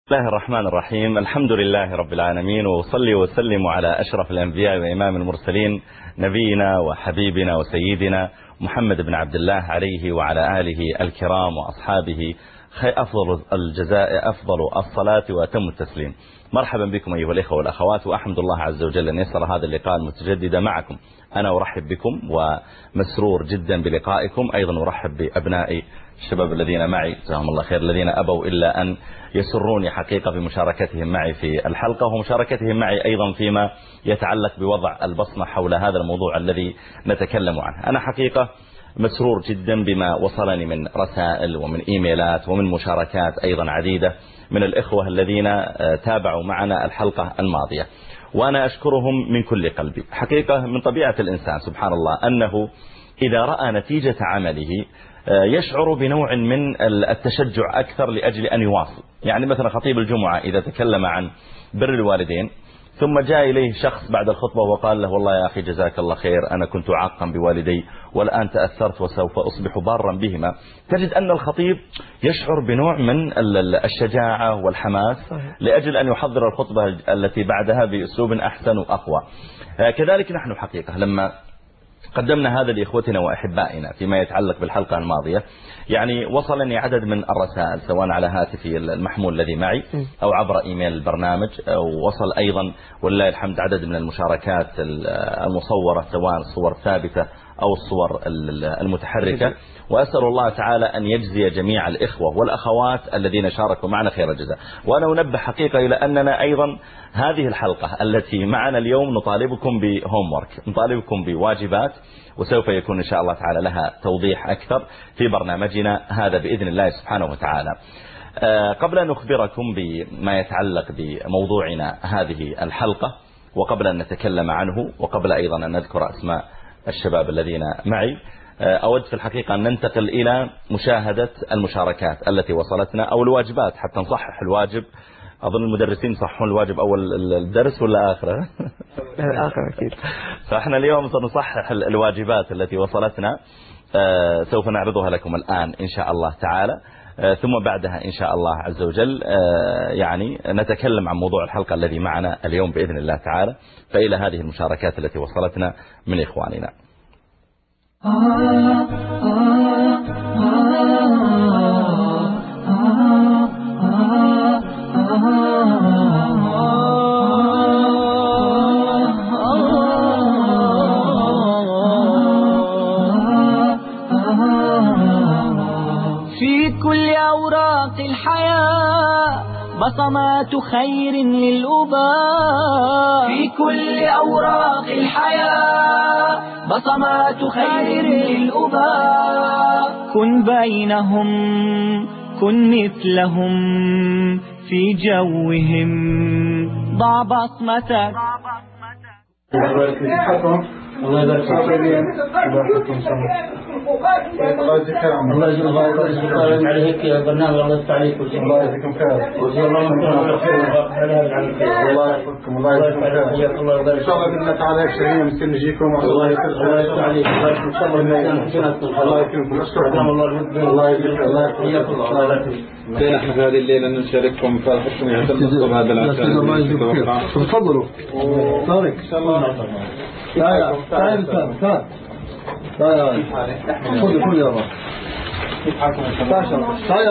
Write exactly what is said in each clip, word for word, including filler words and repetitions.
بسم الله الرحمن الرحيم. الحمد لله رب العالمين، وصلي وسلم على أشرف الأنبياء وإمام المرسلين نبينا وحبيبنا وسيدنا محمد بن عبد الله عليه وعلى آله الكرام وأصحابه أفضل الجزاء أفضل الصلاة وأتم التسليم. مرحبا بكم أيها الإخوة والأخوات، وأحمد الله عز وجل أن يسر هذا اللقاء المتجدد معكم. أنا أرحب بكم ومسرور جدا بلقائكم. أيضا أرحب بأبنائي الشباب الذين معي جزاهم الله خير، الذين أبوا إلا أن يسروني حقيقة بمشاركتهم معي في الحلقة، ومشاركتهم معي أيضا فيما يتعلق بوضع البصمة حول هذا الموضوع الذي نتكلم عنه. أنا حقيقة مسرور جدا بما وصلني من رسائل ومن إيميلات ومن مشاركات أيضا عديدة من الإخوة الذين تابعوا معنا الحلقة الماضية، وأنا أشكرهم من كل قلبي. حقيقة من طبيعة الإنسان سبحان الله أنه إذا رأى نتيجة عمله يشعر بنوع من التشجع أكثر لأجل أن يواصل. يعني مثلا خطيب الجمعة إذا تكلم عن بر الوالدين ثم جاء إليه شخص بعد الخطبة وقال له والله يا أخي جزاك الله خير، أنا كنت عاقا بوالدي والآن تأثرت وسوف أصبح بارا بهما، تجد أن الخطيب يشعر بنوع من الشجاعة والحماس لأجل أن يحضر الخطبة التي بعدها بأسلوب أحسن وأقوى. كذلك نحن حقيقة لما قدمنا هذا لإخوتنا وأحبائنا فيما يتعلق بالحلقة الماضية، يعني وصلني عدد من الرسائل سواء على هاتفي المحمول الذي معي أو عبر إيميل البرنامج، ووصل أيضا ولله الحمد عدد من المشاركات المصورة سواء الصور ثابتة أو الصور المتحركة، وأسأل الله تعالى أن يجزي جميع الإخوة والأخوات الذين شاركوا معنا خير الجزاء. وأنا أنبه حقيقة إلى أننا أيضا هذه الحلقة التي معنا اليوم نطالبكم بهومورك، نطالبكم بواجبات، وسوف يكون إن شاء الله تعالى لها توضيح أكثر في برنامجنا هذا بإذن الله سبحانه وتعالى. قبل أن نخبركم بما يتعلق بموضوعنا هذه الحلقة، وقبل أن نتكلم عنه، وقبل أيضا أن نذكر أسماء الشباب الذين معي، أود في الحقيقة أن ننتقل إلى مشاهدة المشاركات التي وصلتنا أو الواجبات حتى نصحح الواجب. أظن المدرسين يصححون الواجب أول الدرس ولا آخره؟ آخر أكيد. فإحنا اليوم سنصحح الواجبات التي وصلتنا، سوف نعرضها لكم الآن إن شاء الله تعالى، ثم بعدها إن شاء الله عز وجل يعني نتكلم عن موضوع الحلقة الذي معنا اليوم بإذن الله تعالى. فإلى هذه المشاركات التي وصلتنا من إخواننا. في كل أوراق الحياة بصمات خير للأباء، في كل أوراق الحياة بصمات خير للأباء. كن بينهم كن مثلهم في جوهم، ضع بصمتك. الله يبارك فيك. الله يجزيك خير. الله يجزيك خير عليك يا برنامج. الله يفتح عليك. الله يجزيكم خير. الله يحفظكم. الله يجزيكم خير. الله يبارك. ان شاء الله باذن الله تعالى يكشفين ممكن نجيكم. الله يفتح عليك. الله يكرمك. ان شاء الله الله يكرمكم. اشكركم. الله يجزيك. الله يحفظك. الله يبارك. نحن في هذه الليلة نشارككم فرحتكم يعتمد هذا العشاء. تفضلوا. طارق ان شاء الله. تعال تعال تعال تعال خذ خذ يا رب. كيف حالكم يا شباب؟ تعال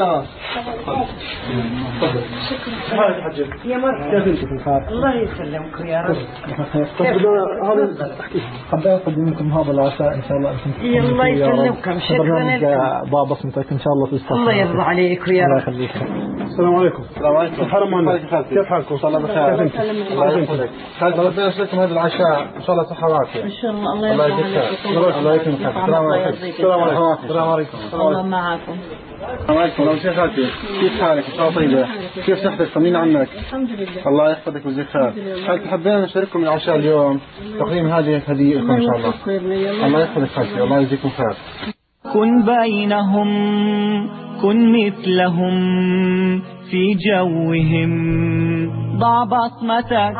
يا مرحبا. كيف انت في الحال؟ الله يسلمكم يا رب. طب هذا حبيت اقدم لكم هذا العشاء ان شاء الله. الله يسلمكم. شكرا لكم. ضع بصمتك ان شاء الله في الصحة. الله يرضى عليك يا رب. الله يخليك. السلام عليكم. السلام عليكم. حرمان كيف حالكم؟ ان شاء الله بخير. الله يسلمك. ربنا يسلمكم هذا العشاء ان شاء الله صحة وعافية. ان شاء الله. الله يرضى عليكم. الله يكرمك. السلام عليكم. السلام عليكم. السلام عليكم. الله معكم. السلام عليكم. الله شيخاتي كيف حالك؟ ان شاء الله طيبة. كيف صحتك؟ طمنينا عنك. الحمد لله. الله يحفظك ويجزيك خير. هل حبينا نشارككم العشاء اليوم تقديم هذه هدية لكم ان شاء الله. الله يحفظك خالتي. الله يجزيكم خير. كن بينهم كن مثلهم في جوهم، ضع بصمتك.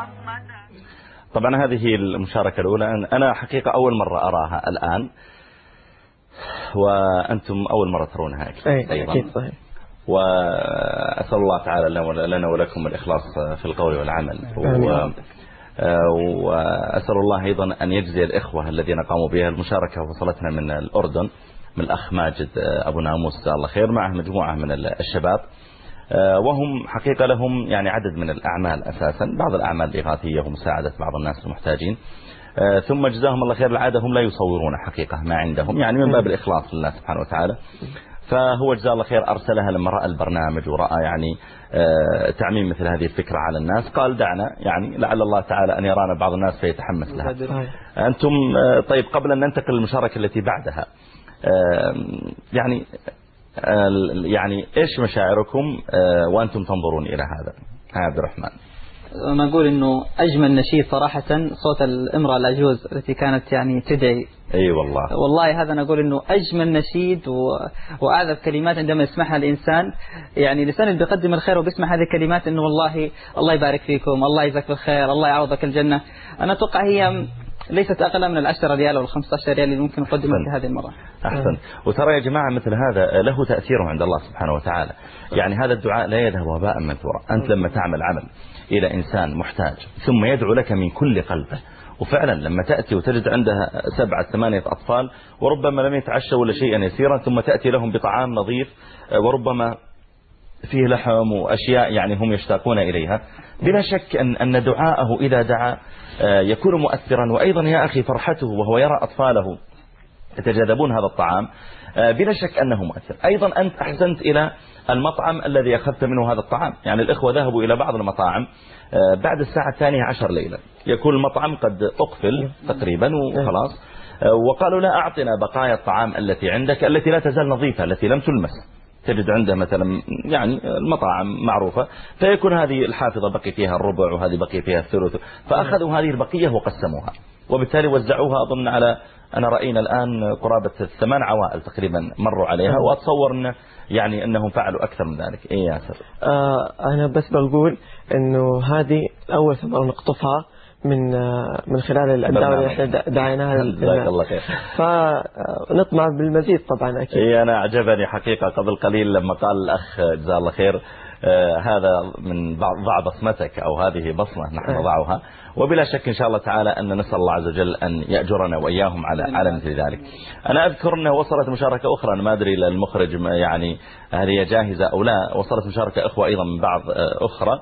طبعا هذه المشاركة الأولى أنا حقيقة أول مرة أراها الآن، وأنتم أول مرة ترونها أيضا. أكيد صحيح. وأسأل الله تعالى لنا ولكم الإخلاص في القول والعمل. وأسأل الله أيضا أن يجزي الإخوة الذين قاموا بها المشاركة وصلتنا من الأردن من الأخ ماجد أبو ناموس جزاه الله خير معه مجموعة من الشباب، وهم حقيقة لهم يعني عدد من الأعمال أساسا، بعض الأعمال الإغاثية ومساعدة بعض الناس المحتاجين، ثم جزاهم الله خير العادة هم لا يصورون حقيقة ما عندهم يعني من باب الإخلاص لله سبحانه وتعالى. فهو جزاه الله خير أرسلها لما رأى البرنامج ورأى يعني تعميم مثل هذه الفكرة على الناس، قال دعنا يعني لعل الله تعالى أن يرانا بعض الناس فيتحمس لها. أنتم طيب قبل أن ننتقل للمشاركة التي بعدها يعني يعني إيش مشاعركم وأنتم تنظرون إلى هذا عبد الرحمن؟ أنا أقول إنه أجمل نشيد صراحة صوت الامرأة العجوز التي كانت يعني تدعي. أي أيوة والله والله هذا أنا أقول إنه أجمل نشيد و... وأعذب كلمات عندما يسمعها الإنسان، يعني لسان بيقدم الخير وبيسمع هذه الكلمات إنه والله الله يبارك فيكم، الله يجزاك بالخير، الله يعوضك الجنة. أنا أتوقع هي ليست أقل من العشرة ريال أو الخمسة عشر ريال اللي ممكن نقدمها في هذه المرة. أحسن. وترى يا جماعة مثل هذا له تأثيره عند الله سبحانه وتعالى، يعني هذا الدعاء لا يذهب وباء منثورا. أنت لما تعمل عمل إلى إنسان محتاج ثم يدعو لك من كل قلبه، وفعلا لما تأتي وتجد عندها سبعة ثمانية أطفال وربما لم يتعشوا ولا شيئا يسيرا، ثم تأتي لهم بطعام نظيف وربما فيه لحم وأشياء يعني هم يشتاقون إليها، بلا شك أن أن دعاءه إذا دعا يكون مؤثرا. وأيضا يا أخي فرحته وهو يرى أطفاله يتجاذبون هذا الطعام بلا شك أنه مؤثر. أيضا أنت أحسنت إلى المطعم الذي أخذت منه هذا الطعام، يعني الإخوة ذهبوا إلى بعض المطاعم بعد الساعة الثانية عشر ليلا يكون المطعم قد أقفل تقريبا وخلاص، وقالوا لا أعطنا بقايا الطعام التي عندك التي لا تزال نظيفة التي لم تلمس. تجد عنده مثلا يعني المطاعم معروفة فيكون هذه الحافظة بقي فيها الربع وهذه بقي فيها الثلث، فأخذوا هذه البقية وقسموها وبالتالي وزعوها أظن على أنا رأينا الآن قرابة ثمان عوائل تقريبا مروا عليها، وأتصور أن يعني أنهم فعلوا أكثر من ذلك. إيه ياسر؟ آه أنا بس بقول أنه هذه أول ثمرة نقطفها من من خلال الدعوة اللي احنا دعيناها. جزاك الله خير. فنطمع بالمزيد طبعا أكيد. إيه أنا أعجبني حقيقة قبل قليل لما قال الأخ جزاه الله خير آه هذا من ضع بصمتك أو هذه بصمة نحن نضعها، وبلا شك إن شاء الله تعالى أن نسأل الله عز وجل أن يأجرنا وإياهم على على مثل ذلك. أنا أذكر أنه وصلت مشاركة أخرى، أنا ما أدري للمخرج يعني هل هي جاهزة أو لا، وصلت مشاركة أخوة أيضا من بعض أخرى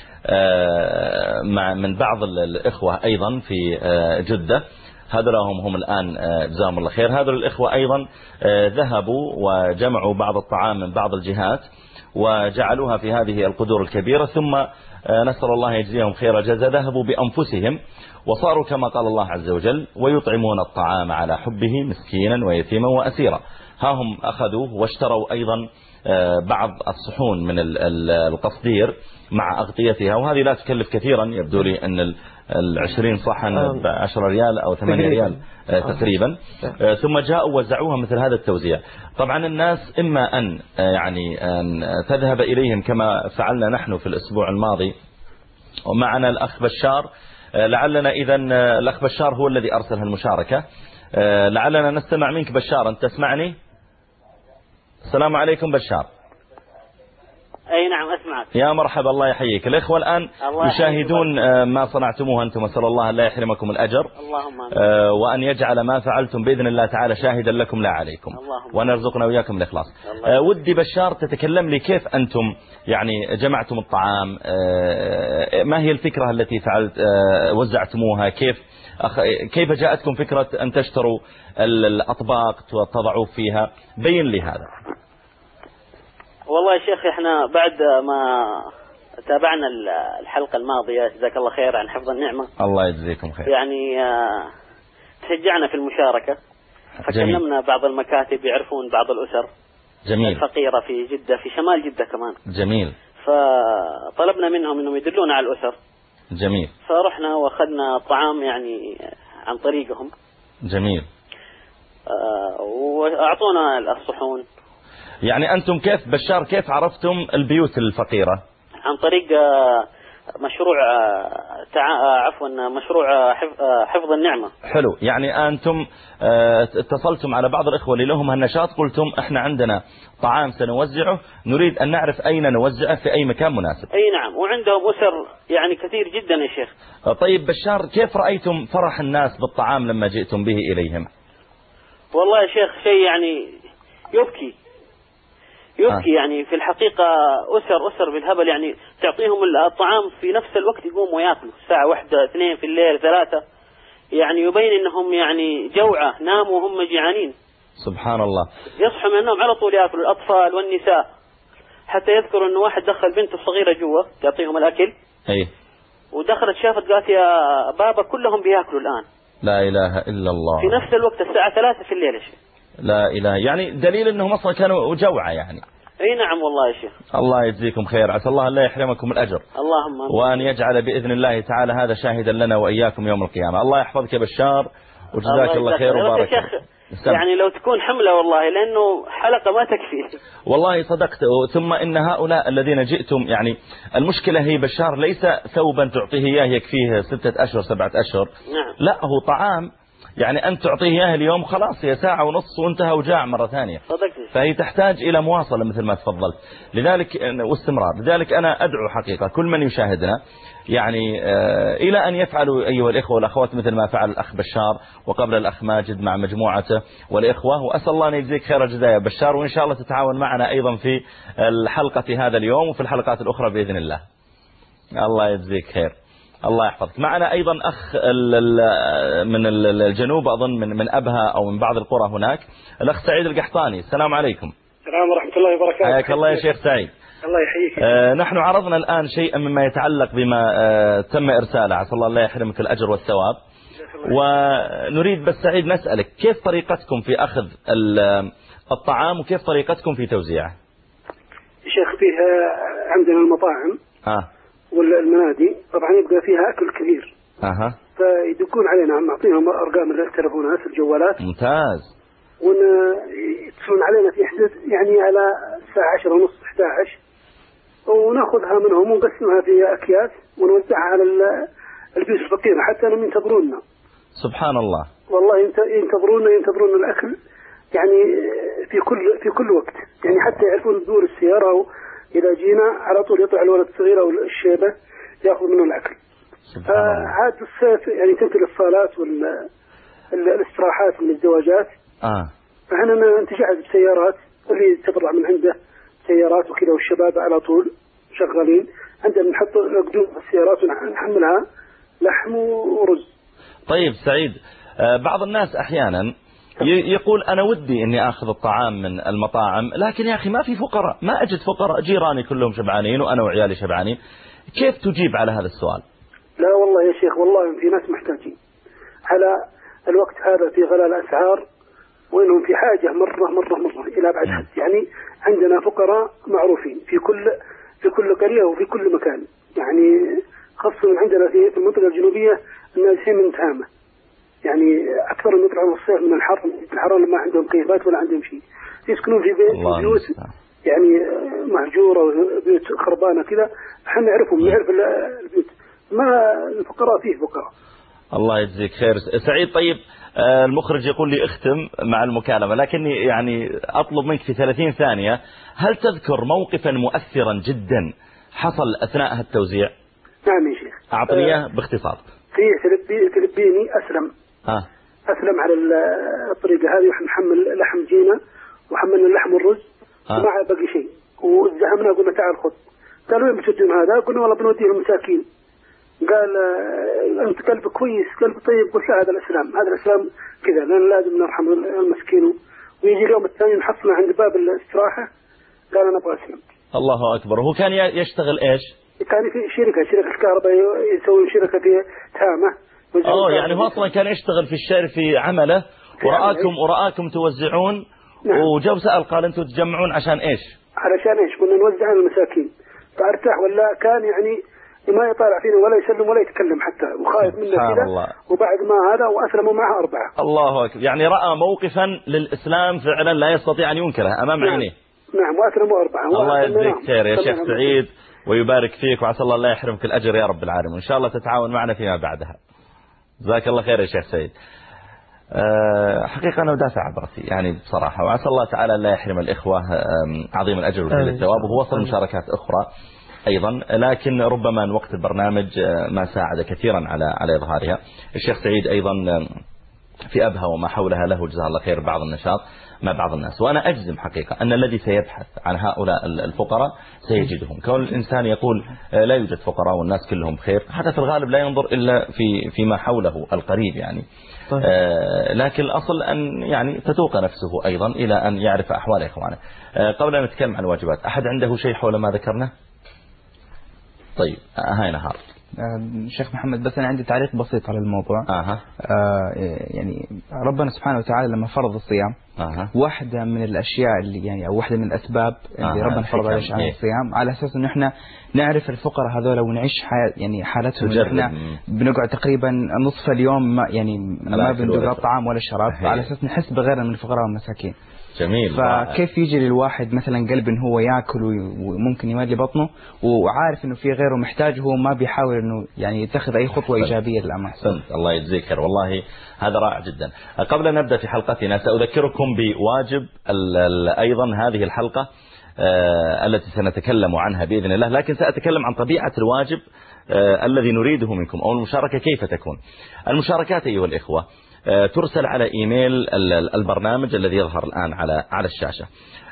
مع من بعض الإخوة أيضا في جدة، هذول هم هم الآن جزاهم الله خير. هذول الإخوة أيضا ذهبوا وجمعوا بعض الطعام من بعض الجهات وجعلوها في هذه القدور الكبيرة، ثم نسأل الله يجزيهم خير جزاء ذهبوا بأنفسهم وصاروا كما قال الله عز وجل ويطعمون الطعام على حبه مسكينا ويتيما وأسيرا. ها هم أخذوا واشتروا أيضا بعض الصحون من القصدير مع أغطيتها، وهذه لا تكلف كثيرا، يبدو لي أن العشرين صحن بعشرة ريال أو ثمانية ريال تقريبا، ثم جاءوا وزعوها مثل هذا التوزيع. طبعا الناس إما أن يعني أن تذهب إليهم كما فعلنا نحن في الأسبوع الماضي ومعنا الأخ بشار، لعلنا إذا الأخ بشار هو الذي أرسل المشاركة، لعلنا نستمع منك بشار. أنت تسمعني؟ السلام عليكم بشار. أي نعم أسمعك. يا مرحبا الله يحييك. الإخوة الآن يشاهدون ما صنعتموه أنتم، أسأل الله لا يحرمكم الأجر اللهم آه وأن يجعل ما فعلتم بإذن الله تعالى شاهدا لكم لا عليكم، وأن يرزقنا وإياكم الإخلاص. آه ودي بشار تتكلم لي كيف أنتم يعني جمعتم الطعام، آه ما هي الفكرة التي فعلت آه وزعتموها، كيف كيف جاءتكم فكرة أن تشتروا الأطباق وتضعوا فيها، بين لي هذا. والله يا شيخ احنا بعد ما تابعنا الحلقة الماضية جزاك الله خير عن حفظ النعمة، الله يجزيكم خير، يعني تشجعنا في المشاركة، فكلمنا بعض المكاتب يعرفون بعض الأسر جميل الفقيرة في جدة في شمال جدة كمان جميل، فطلبنا منهم انهم يدلونا على الأسر جميل، فرحنا واخذنا الطعام يعني عن طريقهم جميل، واعطونا الصحون. يعني أنتم كيف بشار كيف عرفتم البيوت الفقيرة؟ عن طريق مشروع تع... عفوا مشروع حفظ النعمة. حلو. يعني أنتم اتصلتم على بعض الإخوة اللي لهم هالنشاط، قلتم إحنا عندنا طعام سنوزعه، نريد أن نعرف أين نوزعه في أي مكان مناسب. أي نعم، وعندهم أسر يعني كثير جدا يا شيخ. طيب بشار، كيف رأيتم فرح الناس بالطعام لما جئتم به إليهم؟ والله يا شيخ شيء يعني يبكي يبكي آه. يعني في الحقيقة أسر أسر بالهبل، يعني تعطيهم الطعام في نفس الوقت يقوموا وياكلوا الساعة واحدة اثنين في الليل ثلاثة، يعني يبين انهم يعني جوعة، ناموا وهم جيعانين. سبحان الله. يصحوا من النوم على طول ياكلوا، الأطفال والنساء، حتى يذكروا انه واحد دخل بنته الصغيرة جوا تعطيهم الأكل. اي. ودخلت شافت قالت يا بابا كلهم بياكلوا الآن. لا إله إلا الله. في نفس الوقت الساعة ثلاثة في الليل يا شيخ. لا إله، يعني دليل انهم اصلا كانوا جوعة يعني. اي نعم والله يا شيخ. الله يجزيكم خير، عسى الله لا يحرمكم الأجر. اللهم. وأن يجعل بإذن الله تعالى هذا شاهدا لنا وإياكم يوم القيامة. الله يحفظك يا بشار وجزاك الله خير وبارك. يعني لو تكون حملة والله، لأنه حلقة ما تكفي. والله صدقت. ثم إن هؤلاء الذين جئتم، يعني المشكلة هي بشار ليس ثوبا تعطيه إياه يكفيه ستة أشهر سبعة أشهر. نعم. لا، هو طعام يعني أنت تعطيه إياه اليوم خلاص هي ساعة ونص وانتهى وجاع مرة ثانية. صدقت. فهي تحتاج إلى مواصلة مثل ما تفضلت، لذلك واستمرار. لذلك أنا أدعو حقيقة كل من يشاهدنا يعني آه إلى أن يفعلوا أيها الإخوة والأخوات مثل ما فعل الأخ بشار وقبل الأخ ماجد مع مجموعته والإخوة. وأسأل الله أن يجزيك خير الجزاء يا بشار، وإن شاء الله تتعاون معنا أيضا في الحلقة هذا اليوم وفي الحلقات الأخرى بإذن الله. الله يجزيك خير. الله يحفظك. معنا أيضا أخ من الجنوب أظن من من أبها أو من بعض القرى هناك، الأخ سعيد القحطاني. السلام عليكم. السلام ورحمة الله وبركاته. حياك الله يا شيخ سعيد. الله يحييك. آه نحن عرضنا الآن شيئا مما يتعلق بما آه تم إرساله، عسى الله لا يحرمك الأجر والثواب. ونريد بس سعيد نسألك كيف طريقتكم في أخذ الطعام وكيف طريقتكم في توزيعه؟ شيخ فيها عندنا المطاعم آه. والمنادي طبعا يبقى فيها أكل كثير. أها. فيدقون علينا نعطيهم أرقام التلفونات الجوالات. ممتاز. ويتصلون علينا في حدود يعني على الساعة عشرة ونص إحدى عشر، وناخذها منهم ونقسمها في أكياس ونوزعها على البيوت الفقيرة حتى أنهم ينتظرونا. سبحان الله. والله ينتظرونا ينتظرون الأكل يعني في كل في كل وقت، يعني حتى يعرفون دور السيارة، إذا جينا على طول يطلع الولد الصغير أو الشيبة يأخذ منه الأكل. عاد الصيف يعني تنتهي الصالات والاستراحات من الزواجات. آه. فهنا نتجهز بسيارات، اللي تطلع من عنده سيارات وكذا، والشباب على طول شغالين عندنا نحط قدوم السيارات ونحملها لحم ورز. طيب سعيد، بعض الناس أحيانا يقول أنا ودي أني أخذ الطعام من المطاعم، لكن يا أخي ما في فقراء، ما أجد فقراء، جيراني كلهم شبعانين وأنا وعيالي شبعانين. كيف تجيب على هذا السؤال؟ لا والله يا شيخ، والله في ناس محتاجين على الوقت هذا في غلاء الأسعار، وإنهم في حاجة مرة مرة مرة إلى بعد حد. يعني عندنا فقراء معروفين في كل في كل قرية وفي كل مكان، يعني خاصة عندنا في المنطقة الجنوبية الناس من تهامة، يعني أكثر من يطلعون الصيف من الحر الحرارة ما عندهم كيفات ولا عندهم شيء، يسكنون في بيوت يعني مهجورة وبيوت خربانة كذا. احنا نعرفهم، نعرف البيوت، ما الفقراء فيه فقراء. الله يجزيك خير سعيد. طيب المخرج يقول لي اختم مع المكالمة، لكني يعني أطلب منك في ثلاثين ثانية، هل تذكر موقفا مؤثرا جدا حصل أثناء التوزيع؟ نعم يا شيخ. أعطني أه باختصار. في فلبيني أسلم آه. أسلم على الطريقة هذه، ونحن نحمل لحم جينا وحملنا اللحم والرز آه. وما بقي شيء، وزهمنا قلنا تعال خذ. قالوا وين بتودون هذا؟ قلنا والله بنوديه المساكين. قال أنت قلبك كويس، قلب طيب. قلت لا، هذا الإسلام، هذا الإسلام كذا، لأن لازم نرحم المسكين. ويجي اليوم الثاني نحصنا عند باب الاستراحة، قال أنا أبغى أسلم. الله أكبر. هو كان يشتغل إيش؟ كان في شركة شركة الكهرباء، يسوي شركة في تامة. أوه، يعني هو أصلا كان يشتغل في الشارع في عمله، ورآكم ورآكم توزعون. نعم. وجاء سأل قال أنتم تجمعون عشان إيش؟ علشان إيش؟ كنا نوزع على المساكين. فارتاح، ولا كان يعني ما يطالع فينا ولا يسلم ولا يتكلم حتى، وخايف منا كذا. وبعد ما هذا وأسلموا معه أربعة. الله أكبر. يعني رأى موقفا للإسلام فعلا لا يستطيع أن ينكره أمام نعم. عينيه. نعم، وأسلموا أربعة. الله يجزيك خير يا شيخ سعيد، ويبارك فيك، وعسى الله لا يحرمك الأجر يا رب العالمين، وإن شاء الله تتعاون معنا فيما بعدها. جزاك الله خير يا شيخ سيد. أه حقيقة أنا ودافع عن رأسي يعني بصراحة، وعسى الله تعالى لا يحرم الإخوة عظيم الأجر وجزيل الثواب، وهو وصل مشاركات أخرى أيضا، لكن ربما وقت البرنامج ما ساعد كثيرا على على إظهارها. الشيخ سعيد أيضا في أبها وما حولها له جزاه الله خير بعض النشاط مع بعض الناس، وأنا أجزم حقيقة أن الذي سيبحث عن هؤلاء الفقراء سيجدهم. كون الإنسان يقول لا يوجد فقراء والناس كلهم بخير، حتى في الغالب لا ينظر إلا في فيما حوله القريب يعني. طيب. آه لكن الأصل أن يعني تتوق نفسه أيضا إلى أن يعرف أحوال إخوانه. آه قبل أن نتكلم عن الواجبات، أحد عنده شيء حول ما ذكرنا؟ طيب هاي نهار شيخ محمد، بس أنا عندي تعليق بسيط على الموضوع. آه. آه يعني ربنا سبحانه وتعالى لما فرض الصيام، آه. واحدة من الأشياء اللي يعني أو واحدة من الأسباب اللي آه. ربنا فرض على عن الصيام على أساس إنه إحنا نعرف الفقراء هذول ونعيش حياة يعني حالتهم، إحنا بنقعد تقريبا نصف اليوم ما يعني ما بندق طعام ولا شراب، على أساس نحس بغيرنا من الفقراء والمساكين. جميل. فكيف يجي للواحد مثلا قلب إن هو يأكل وممكن يملي بطنه وعارف إنه في غيره محتاج، هو ما بيحاول إنه يعني يتخذ أي خطوة إيجابية للأمر. أحسنت، الله يجزيك خير، والله هذا رائع جدا. قبل أن نبدأ في حلقتنا سأذكركم بواجب أيضا هذه الحلقة التي سنتكلم عنها بإذن الله، لكن سأتكلم عن طبيعة الواجب الذي نريده منكم أو المشاركة كيف تكون. المشاركات أيها الإخوة ترسل على إيميل البرنامج الذي يظهر الآن على على الشاشة.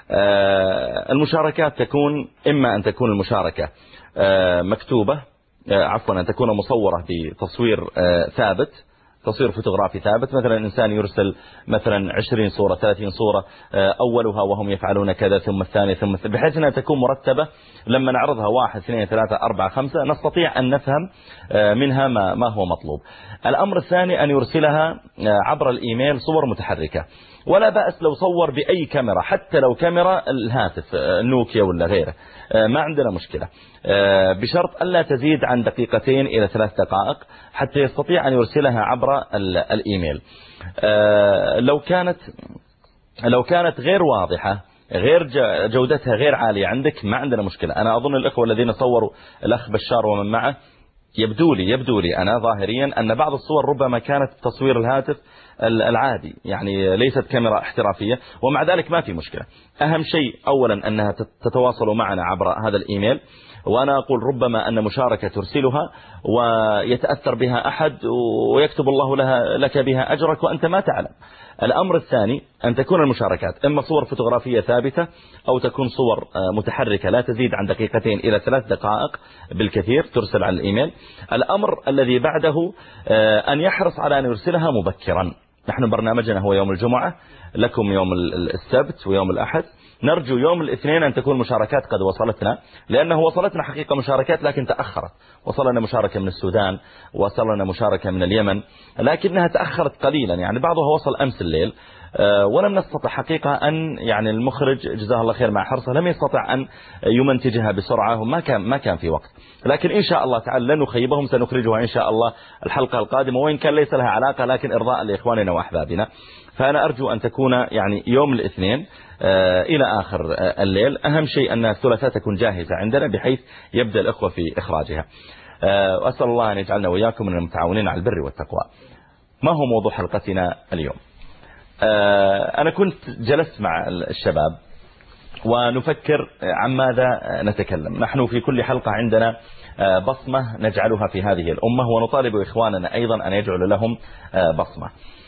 المشاركات تكون إما أن تكون المشاركة مكتوبة، عفوا أن تكون مصورة بتصوير ثابت، تصوير فوتوغرافي ثابت، مثلا إنسان يرسل مثلا عشرين صورة ثلاثين صورة أولها وهم يفعلون كذا ثم الثاني ثم الثاني، بحيث أنها تكون مرتبة، لما نعرضها واحد اثنين ثلاثة أربعة خمسة نستطيع أن نفهم منها ما, ما هو مطلوب. الأمر الثاني أن يرسلها عبر الإيميل صور متحركة، ولا بأس لو صور بأي كاميرا، حتى لو كاميرا الهاتف نوكيا ولا غيره ما عندنا مشكلة، بشرط ألا تزيد عن دقيقتين إلى ثلاث دقائق حتى يستطيع أن يرسلها عبر الإيميل. لو كانت لو كانت غير واضحة، غير جودتها غير عالية عندك، ما عندنا مشكلة. أنا أظن الأخوة الذين صوروا الأخ بشار ومن معه يبدو لي يبدو لي أنا ظاهريا أن بعض الصور ربما كانت تصوير الهاتف العادي، يعني ليست كاميرا احترافية، ومع ذلك ما في مشكلة. أهم شيء أولا أنها تتواصلوا معنا عبر هذا الإيميل، وأنا أقول ربما أن مشاركة ترسلها ويتأثر بها أحد ويكتب الله لها لك بها أجرك وأنت ما تعلم. الأمر الثاني أن تكون المشاركات إما صور فوتوغرافية ثابتة أو تكون صور متحركة لا تزيد عن دقيقتين إلى ثلاث دقائق بالكثير، ترسل على الإيميل. الأمر الذي بعده أن يحرص على أن يرسلها مبكرا. نحن برنامجنا هو يوم الجمعة، لكم يوم السبت ويوم الأحد، نرجو يوم الاثنين أن تكون مشاركات قد وصلتنا، لأنه وصلتنا حقيقة مشاركات لكن تأخرت. وصلنا مشاركة من السودان، وصلنا مشاركة من اليمن، لكنها تأخرت قليلا، يعني بعضها وصل أمس الليل، ولم نستطع حقيقة أن يعني المخرج جزاه الله خير مع حرصه لم يستطع أن يمنتجها بسرعة، وما كان ما كان في وقت. لكن إن شاء الله تعالى لن نخيبهم، سنخرجها إن شاء الله الحلقة القادمة، وإن كان ليس لها علاقة لكن إرضاء لإخواننا وأحبابنا. فأنا أرجو أن تكون يعني يوم الاثنين إلى آخر الليل. أهم شيء أن الثلاثاء تكون جاهزة عندنا بحيث يبدأ الأخوة في إخراجها. وأسأل الله أن يجعلنا وإياكم من المتعاونين على البر والتقوى. ما هو موضوع حلقتنا اليوم؟ أنا كنت جلست مع الشباب ونفكر عن ماذا نتكلم. نحن في كل حلقة عندنا بصمة نجعلها في هذه الأمة، ونطالب إخواننا أيضا أن يجعلوا لهم بصمة.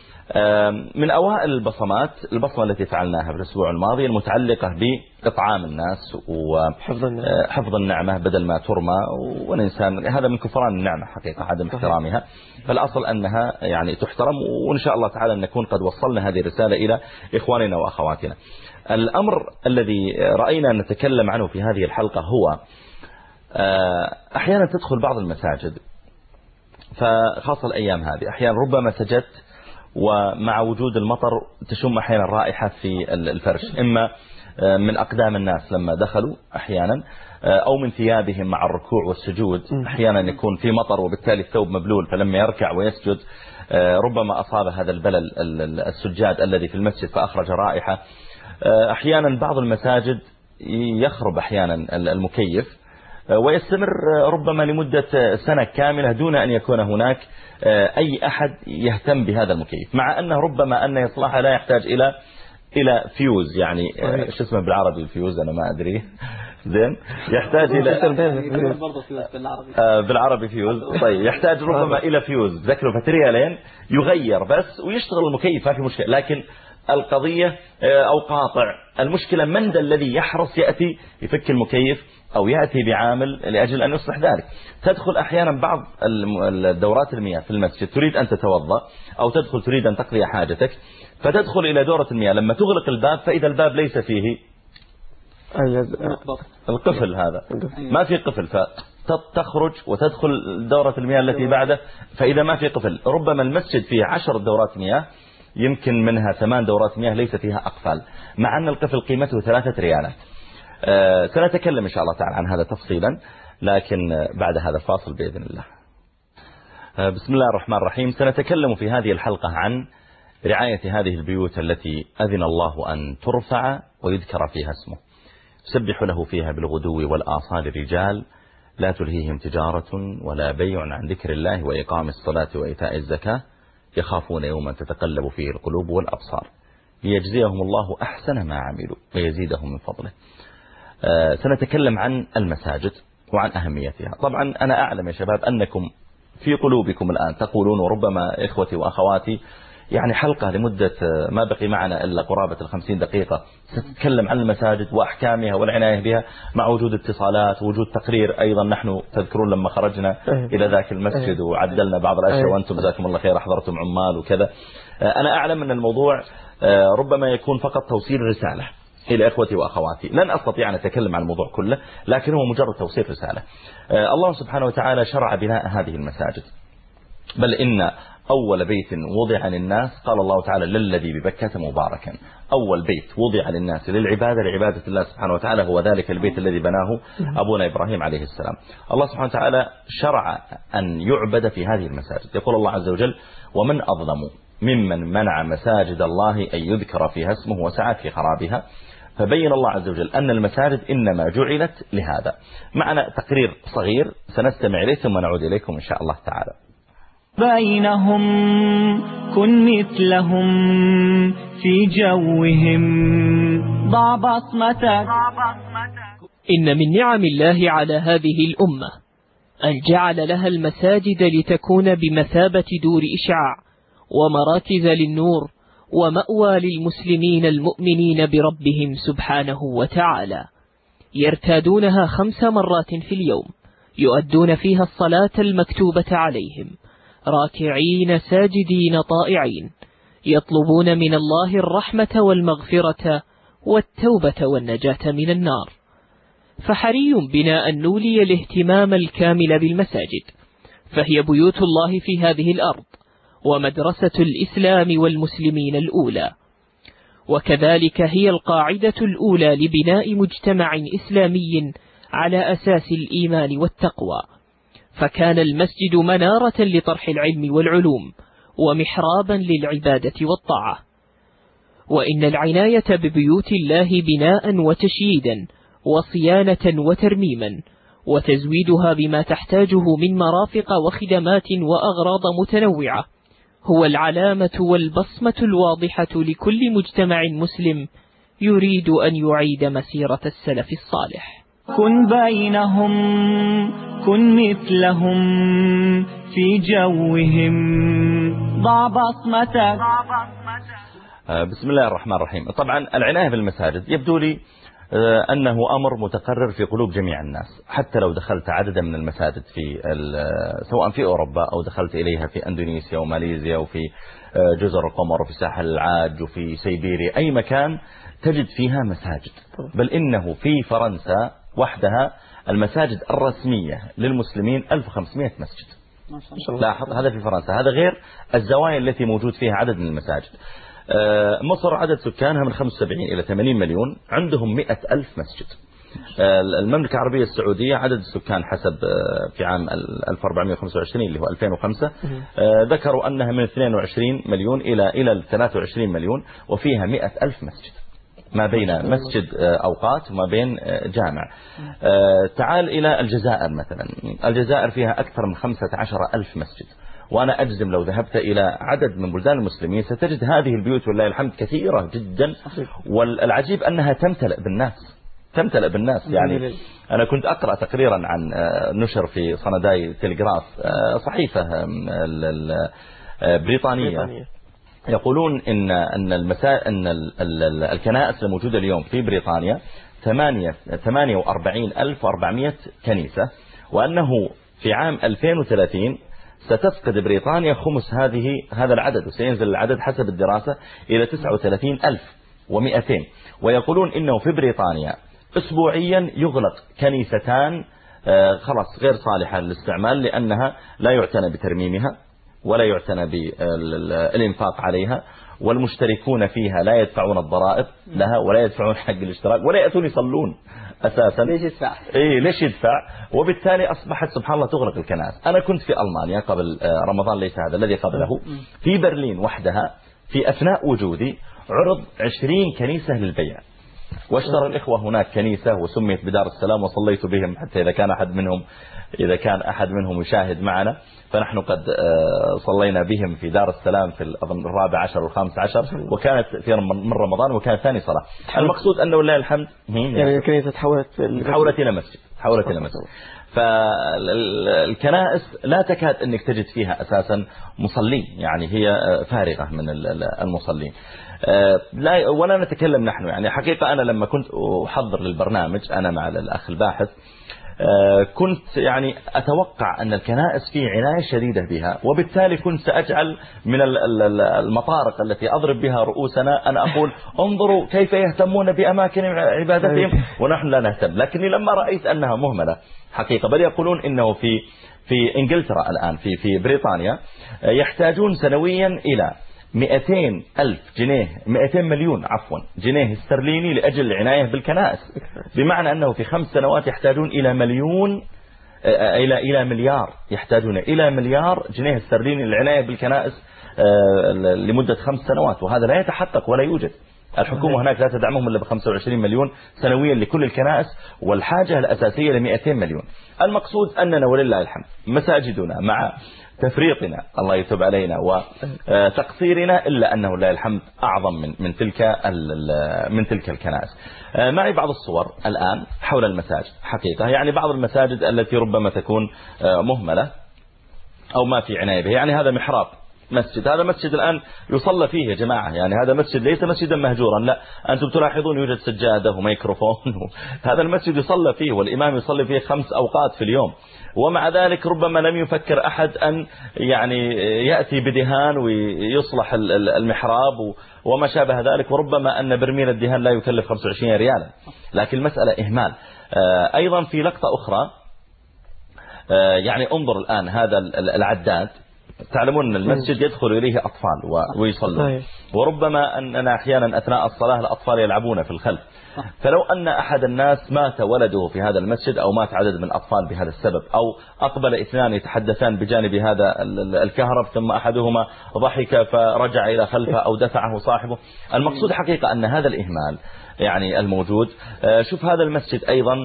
من أوائل البصمات البصمة التي فعلناها في الأسبوع الماضي المتعلقة بإطعام الناس وحفظ النعمة بدل ما ترمى، والإنسان هذا من كفران النعمة حقيقة عدم احترامها، فالأصل أنها يعني تحترم، وإن شاء الله تعالى نكون قد وصلنا هذه الرسالة إلى إخواننا وأخواتنا. الأمر الذي رأينا أن نتكلم عنه في هذه الحلقة هو أحيانا تدخل بعض المساجد، فخاصة الأيام هذه أحيانا ربما سجدت ومع وجود المطر تشم أحيانا رائحة في الفرش، إما من أقدام الناس لما دخلوا أحيانا، أو من ثيابهم مع الركوع والسجود. أحيانا يكون في مطر وبالتالي الثوب مبلول، فلما يركع ويسجد ربما أصاب هذا البلل السجاد الذي في المسجد فأخرج رائحة. أحيانا بعض المساجد يخرب أحيانا المكيف، ويستمر ربما لمدة سنة كاملة دون أن يكون هناك أي أحد يهتم بهذا المكيف، مع أنه ربما أن إصلاحه لا يحتاج إلى إلى فيوز، يعني شو اسمه بالعربي الفيوز أنا ما أدري زين، يحتاج إلى بالعربي فيوز. طيب يحتاج ربما إلى فيوز ذكره فتريالين يغير بس ويشتغل المكيف، ما في مشكلة. لكن القضية أو قاطع المشكلة من ذا الذي يحرص يأتي يفك المكيف أو يأتي بعامل لأجل أن يصلح ذلك. تدخل أحيانا بعض الدورات المياه في المسجد تريد أن تتوضأ أو تدخل تريد أن تقضي حاجتك، فتدخل إلى دورة المياه، لما تغلق الباب فإذا الباب ليس فيه القفل، هذا ما في قفل، فتخرج وتدخل دورة المياه التي بعده فإذا ما في قفل. ربما المسجد فيه عشر دورات مياه يمكن منها ثمان دورات مياه ليس فيها أقفال، مع أن القفل قيمته ثلاثة ريالات. أه سنتكلم إن شاء الله تعالى عن هذا تفصيلا، لكن بعد هذا الفاصل بإذن الله. أه بسم الله الرحمن الرحيم. سنتكلم في هذه الحلقة عن رعاية هذه البيوت التي أذن الله أن ترفع ويذكر فيها اسمه، يسبح له فيها بالغدو والآصال رجال لا تلهيهم تجارة ولا بيع عن ذكر الله وإقام الصلاة وإيتاء الزكاة يخافون يوما تتقلب فيه القلوب والأبصار ليجزيهم الله أحسن ما عملوا ويزيدهم من فضله. أه سنتكلم عن المساجد وعن أهميتها. طبعا أنا أعلم يا شباب أنكم في قلوبكم الآن تقولون، وربما إخوتي وأخواتي يعني حلقة لمدة ما بقي معنا إلا قرابة الخمسين دقيقة ستتكلم عن المساجد وأحكامها والعناية بها، مع وجود اتصالات ووجود تقرير. أيضا نحن تذكرون لما خرجنا إلى ذاك المسجد وعدلنا بعض الأشياء وأنتم جزاكم الله خير أحضرتم عمال وكذا. أنا أعلم أن الموضوع ربما يكون فقط توصيل رسالة إلى إخوتي وأخواتي، لن أستطيع أن أتكلم عن الموضوع كله، لكن هو مجرد توصيل رسالة. الله سبحانه وتعالى شرع بناء هذه المساجد، بل إن أول بيت وضع للناس قال الله تعالى للذي ببكة مباركا. أول بيت وضع للناس للعبادة لعبادة الله سبحانه وتعالى هو ذلك البيت الذي بناه أبونا إبراهيم عليه السلام. الله سبحانه وتعالى شرع أن يعبد في هذه المساجد. يقول الله عز وجل ومن أظلم ممن منع مساجد الله أن يذكر فيها اسمه وسعى في خرابها. فبين الله عز وجل أن المساجد إنما جعلت لهذا. معنا تقرير صغير سنستمع إليه ثم نعود إليكم إن شاء الله تعالى. بينهم كن مثلهم في جوهم ضع بصمتك. إن من نعم الله على هذه الأمة أن جعل لها المساجد لتكون بمثابة دور إشعاع ومراكز للنور ومأوى للمسلمين المؤمنين بربهم سبحانه وتعالى، يرتادونها خمس مرات في اليوم يؤدون فيها الصلاة المكتوبة عليهم راكعين ساجدين طائعين، يطلبون من الله الرحمة والمغفرة والتوبة والنجاة من النار. فحري بنا أن نولي الاهتمام الكامل بالمساجد، فهي بيوت الله في هذه الأرض ومدرسة الإسلام والمسلمين الأولى، وكذلك هي القاعدة الأولى لبناء مجتمع إسلامي على أساس الإيمان والتقوى. فكان المسجد منارة لطرح العلم والعلوم ومحرابا للعبادة والطاعة. وإن العناية ببيوت الله بناء وتشييدا وصيانة وترميما وتزويدها بما تحتاجه من مرافق وخدمات وأغراض متنوعة هو العلامة والبصمة الواضحة لكل مجتمع مسلم يريد أن يعيد مسيرة السلف الصالح. كن بينهم كن مثلهم في جوهم ضع بصمتك. بسم الله الرحمن الرحيم. طبعا العناية بالمساجد يبدو لي أنه أمر متقرر في قلوب جميع الناس. حتى لو دخلت عددا من المساجد في سواء في أوروبا أو دخلت إليها في أندونيسيا وماليزيا وفي جزر القمر وفي ساحل العاج وفي سيبيريا، أي مكان تجد فيها مساجد. بل إنه في فرنسا وحدها المساجد الرسمية للمسلمين ألف وخمسمائة مسجد. لاحظ هذا في فرنسا، هذا غير الزوايا التي موجود فيها عدد من المساجد. مصر عدد سكانها من خمسة وسبعين إلى ثمانين مليون، عندهم مئة ألف مسجد. المملكة العربية السعودية عدد السكان حسب في عام ألف وأربعمائة وخمسة وعشرين اللي هو ألفين وخمسة ذكروا أنها من اثنين وعشرين مليون إلى إلى ثلاثة وعشرين مليون، وفيها مئة ألف مسجد. ما بين مسجد أوقات وما بين جامع. تعال إلى الجزائر مثلا. الجزائر فيها أكثر من خمسة عشر ألف مسجد، وأنا أجزم لو ذهبت إلى عدد من بلدان المسلمين ستجد هذه البيوت والله الحمد كثيرة جدا، والعجيب أنها تمتلئ بالناس تمتلئ بالناس. يعني أنا كنت أقرأ تقريرا عن نشر في صنداي تلغراف صحيفة بريطانية يقولون إن أن المسا أن الكنائس الموجودة اليوم في بريطانيا ثمانية وأربعين ألف وأربعمائة كنيسة، وأنه في عام ألفين وثلاثين ستفقد بريطانيا خمس هذه هذا العدد، وسينزل العدد حسب الدراسة إلى تسعة وثلاثين ألف ومئتين. ويقولون إنه في بريطانيا أسبوعيا يغلق كنيستان خلاص غير صالحة للاستعمال، لأنها لا يعتنى بترميمها ولا يعتنى بالإنفاق عليها، والمشتركون فيها لا يدفعون الضرائب لها ولا يدفعون حق الاشتراك ولا يأتون يصلون أساسا. ليش يدفع؟ إيه ليش يدفع؟ وبالتالي أصبحت سبحان الله تغلق الكنائس. أنا كنت في ألمانيا قبل رمضان، ليس هذا الذي قبله، في برلين وحدها في أثناء وجودي عرض عشرين كنيسة للبيع، واشترى الإخوة هناك كنيسة وسميت بدار السلام، وصليت بهم حتى إذا كان أحد منهم إذا كان أحد منهم يشاهد معنا، فنحن قد صلينا بهم في دار السلام في الرابع عشر والخامس عشر، وكانت في من رمضان وكانت ثاني صلاة. المقصود أنه لله الحمد يعني الكنيسة تحولت تحولت إلى مسجد تحولت إلى مسجد. فالكنائس لا تكاد أنك تجد فيها أساسا مصلين، يعني هي فارغة من المصلين. لا ولا نتكلم نحن، يعني حقيقة أنا لما كنت أحضر للبرنامج أنا مع الأخ الباحث كنت يعني أتوقع أن الكنائس في عناية شديدة بها، وبالتالي كنت سأجعل من المطارق التي أضرب بها رؤوسنا أن أقول انظروا كيف يهتمون بأماكن عبادتهم ونحن لا نهتم. لكني لما رأيت أنها مهملة حقيقة، بل يقولون إنه في في إنجلترا الآن في في بريطانيا يحتاجون سنويا إلى مئتين ألف جنيه مئتين مليون عفوا جنيه استرليني لأجل العناية بالكنائس، بمعنى أنه في خمس سنوات يحتاجون إلى مليون إلى إلى مليار يحتاجون إلى مليار جنيه استرليني للعناية بالكنائس لمدة خمس سنوات، وهذا لا يتحقق ولا يوجد. الحكومة هناك لا تدعمهم إلا ب خمسة وعشرين مليون سنويا لكل الكنائس، والحاجة الأساسية ل مئتين مليون. المقصود أننا ولله الحمد مساجدنا مع تفريطنا الله يتوب علينا وتقصيرنا، إلا أنه لله الحمد أعظم من من تلك من تلك الكنائس. معي بعض الصور الآن حول المساجد حقيقة، يعني بعض المساجد التي ربما تكون مهملة أو ما في عناية بها. يعني هذا محراب مسجد، هذا مسجد الآن يصلى فيه يا جماعة، يعني هذا مسجد ليس مسجدا مهجورا، لا أنتم تلاحظون يوجد سجادة وميكروفون هذا المسجد يصلى فيه والإمام يصلي فيه خمس أوقات في اليوم، ومع ذلك ربما لم يفكر أحد أن يعني يأتي بدهان ويصلح المحراب وما شابه ذلك، وربما أن برميل الدهان لا يكلف خمسة وعشرين ريالا، لكن المسألة إهمال. أيضا في لقطة أخرى، يعني انظر الآن هذا العداد، تعلمون أن المسجد يدخل إليه أطفال ويصلون، وربما أننا أحيانا أثناء الصلاة الأطفال يلعبون في الخلف، فلو أن أحد الناس مات ولده في هذا المسجد أو مات عدد من الأطفال بهذا السبب، أو أقبل اثنان يتحدثان بجانب هذا الكهرب ثم أحدهما ضحك فرجع إلى خلفه أو دفعه صاحبه، المقصود حقيقة أن هذا الإهمال يعني الموجود. شوف هذا المسجد أيضا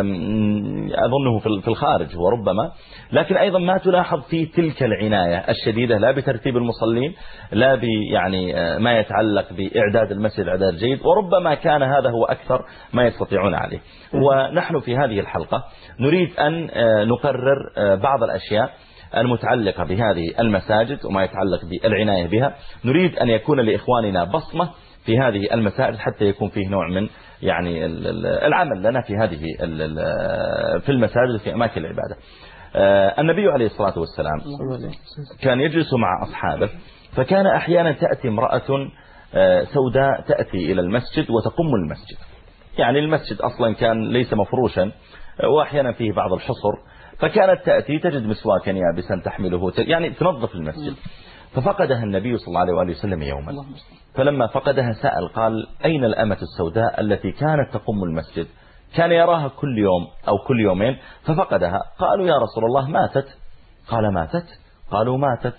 أظنه في الخارج وربما، لكن أيضا ما تلاحظ فيه تلك العناية الشديدة، لا بترتيب المصلين، لا ب يعني ما يتعلق بإعداد المسجد إعداد جيد، وربما كان هذا هو أكثر ما يستطيعون عليه. ونحن في هذه الحلقة نريد أن نقرر بعض الأشياء المتعلقة بهذه المساجد وما يتعلق بالعناية بها. نريد أن يكون لإخواننا بصمة في هذه المساجد حتى يكون فيه نوع من يعني العمل لنا في هذه في المساجد في أماكن العبادة. النبي عليه الصلاة والسلام كان يجلس مع أصحابه، فكان أحيانا تأتي امرأة سوداء تأتي إلى المسجد وتقم المسجد، يعني المسجد أصلا كان ليس مفروشا وأحيانا فيه بعض الحصر، فكانت تأتي تجد مسواكا يابسا تحمله يعني تنظف المسجد. ففقدها النبي صلى الله عليه وآله وسلم يوما، فلما فقدها سأل قال أين الأمة السوداء التي كانت تقم المسجد؟ كان يراها كل يوم أو كل يومين ففقدها. قالوا يا رسول الله ماتت. قال ماتت؟ قالوا ماتت.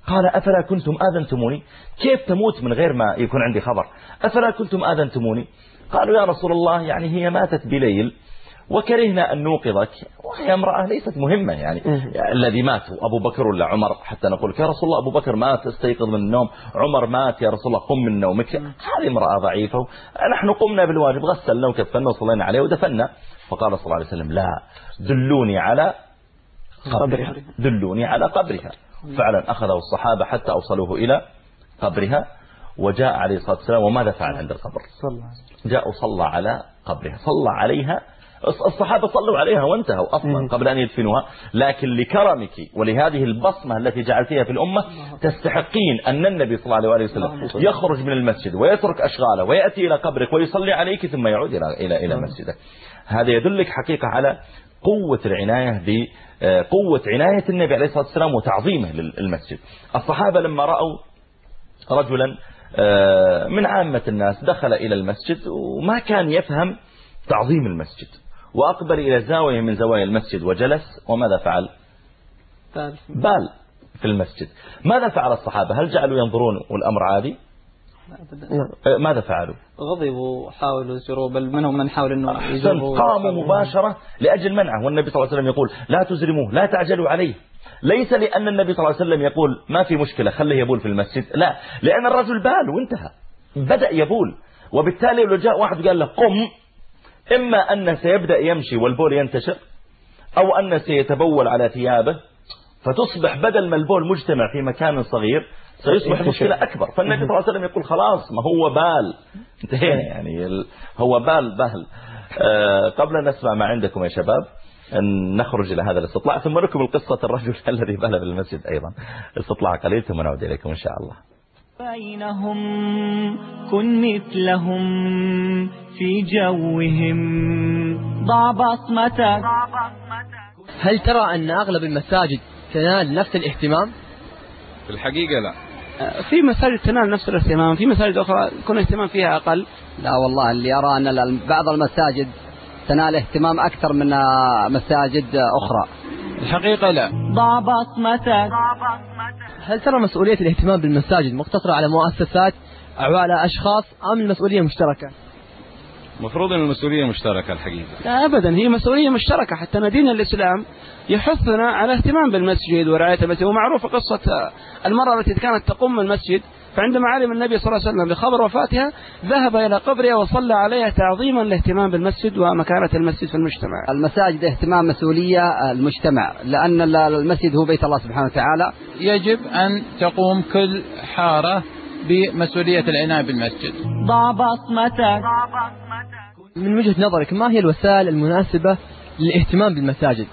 قال أفلا كنتم آذنتموني؟ كيف تموت من غير ما يكون عندي خبر؟ أفلا كنتم آذنتموني؟ قالوا يا رسول الله يعني هي ماتت بليل وكرهنا أن نوقظك، وهي امرأة ليست مهمة يعني, يعني الذي مات أبو بكر ولا عمر حتى نقول يا رسول الله أبو بكر مات استيقظ من النوم، عمر مات يا رسول الله قم من نومك. هذه امرأة ضعيفة، نحن قمنا بالواجب غسلنا وكفنا وصلينا عليه ودفنا. فقال صلى الله عليه وسلم لا دلوني على قبرها، دلوني على قبرها. فعلا أخذه الصحابة حتى أوصلوه إلى قبرها، وجاء عليه الصلاة والسلام. وماذا فعل عند القبر؟ جاء وصلى على قبرها، صلى عليها. الصحابة صلوا عليها وانتهوا أصلا قبل أن يدفنوها، لكن لكرمك ولهذه البصمة التي جعلتها في الأمة تستحقين أن النبي صلى الله عليه وسلم يخرج من المسجد ويترك أشغاله ويأتي إلى قبرك ويصلي عليك ثم يعود إلى إلى إلى مسجدك. هذا يدلك حقيقة على قوة العناية بقوة عناية النبي عليه الصلاة والسلام وتعظيمه للمسجد. الصحابة لما رأوا رجلا من عامة الناس دخل إلى المسجد وما كان يفهم تعظيم المسجد، وأقبل إلى زاوية من زوايا المسجد وجلس، وماذا فعل؟ بال في المسجد. ماذا فعل الصحابة؟ هل جعلوا ينظرون والأمر عادي؟ ماذا فعلوا؟ غضبوا حاولوا يزوروا، بل منهم من حاول أنه يزوروا، قاموا مباشرة لأجل منعه. والنبي صلى الله عليه وسلم يقول لا تزرموه لا تعجلوا عليه، ليس لأن النبي صلى الله عليه وسلم يقول ما في مشكلة خليه يبول في المسجد، لا، لأن الرجل بال وانتهى بدأ يبول، وبالتالي لو جاء واحد قال له قم، إما أن سيبدأ يمشي والبول ينتشر، أو أن سيتبول على ثيابه فتصبح بدل ما البول مجتمع في مكان صغير سيصبح مشكلة أكبر. فالنبي صلى الله عليه وسلم يقول خلاص ما هو بال، انتهينا يعني هو بال بهل. آه قبل أن نسمع ما عندكم يا شباب أن نخرج إلى هذا الاستطلاع، ثم نكمل قصة الرجل الذي بال بالمسجد أيضا. استطلاع قليل ثم نعود إليكم إن شاء الله. بينهم كن مثلهم في جوهم ضع بصمتك. هل ترى أن أغلب المساجد تنال نفس الاهتمام؟ في الحقيقة لا، في مساجد تنال نفس الاهتمام، في مساجد أخرى يكون الاهتمام فيها أقل. لا والله اللي أرى أن بعض المساجد تنال اهتمام أكثر من مساجد أخرى. الحقيقة لا. ضع بصمتك. هل ترى مسؤولية الاهتمام بالمساجد مقتصرة على مؤسسات أو على أشخاص أم المسؤولية مشتركة؟ مفروض أن المسؤولية مشتركة الحقيقة. لا أبدا، هي مسؤولية مشتركة، حتى أن دين الإسلام يحثنا على اهتمام بالمسجد ورعاية المسجد. ومعروفة قصة المرأة التي كانت تقوم المسجد، فعندما علم النبي صلى الله عليه وسلم بخبر وفاتها ذهب إلى قبرها وصلى عليها تعظيما لاهتمام بالمسجد ومكانة المسجد في المجتمع. المساجد اهتمام مسؤولية المجتمع، لأن المسجد هو بيت الله سبحانه وتعالى. يجب أن تقوم كل حارة بمسؤولية العناية بالمسجد. ضع بصمتك. من وجهة نظرك ما هي الوسائل المناسبة للاهتمام بالمساجد؟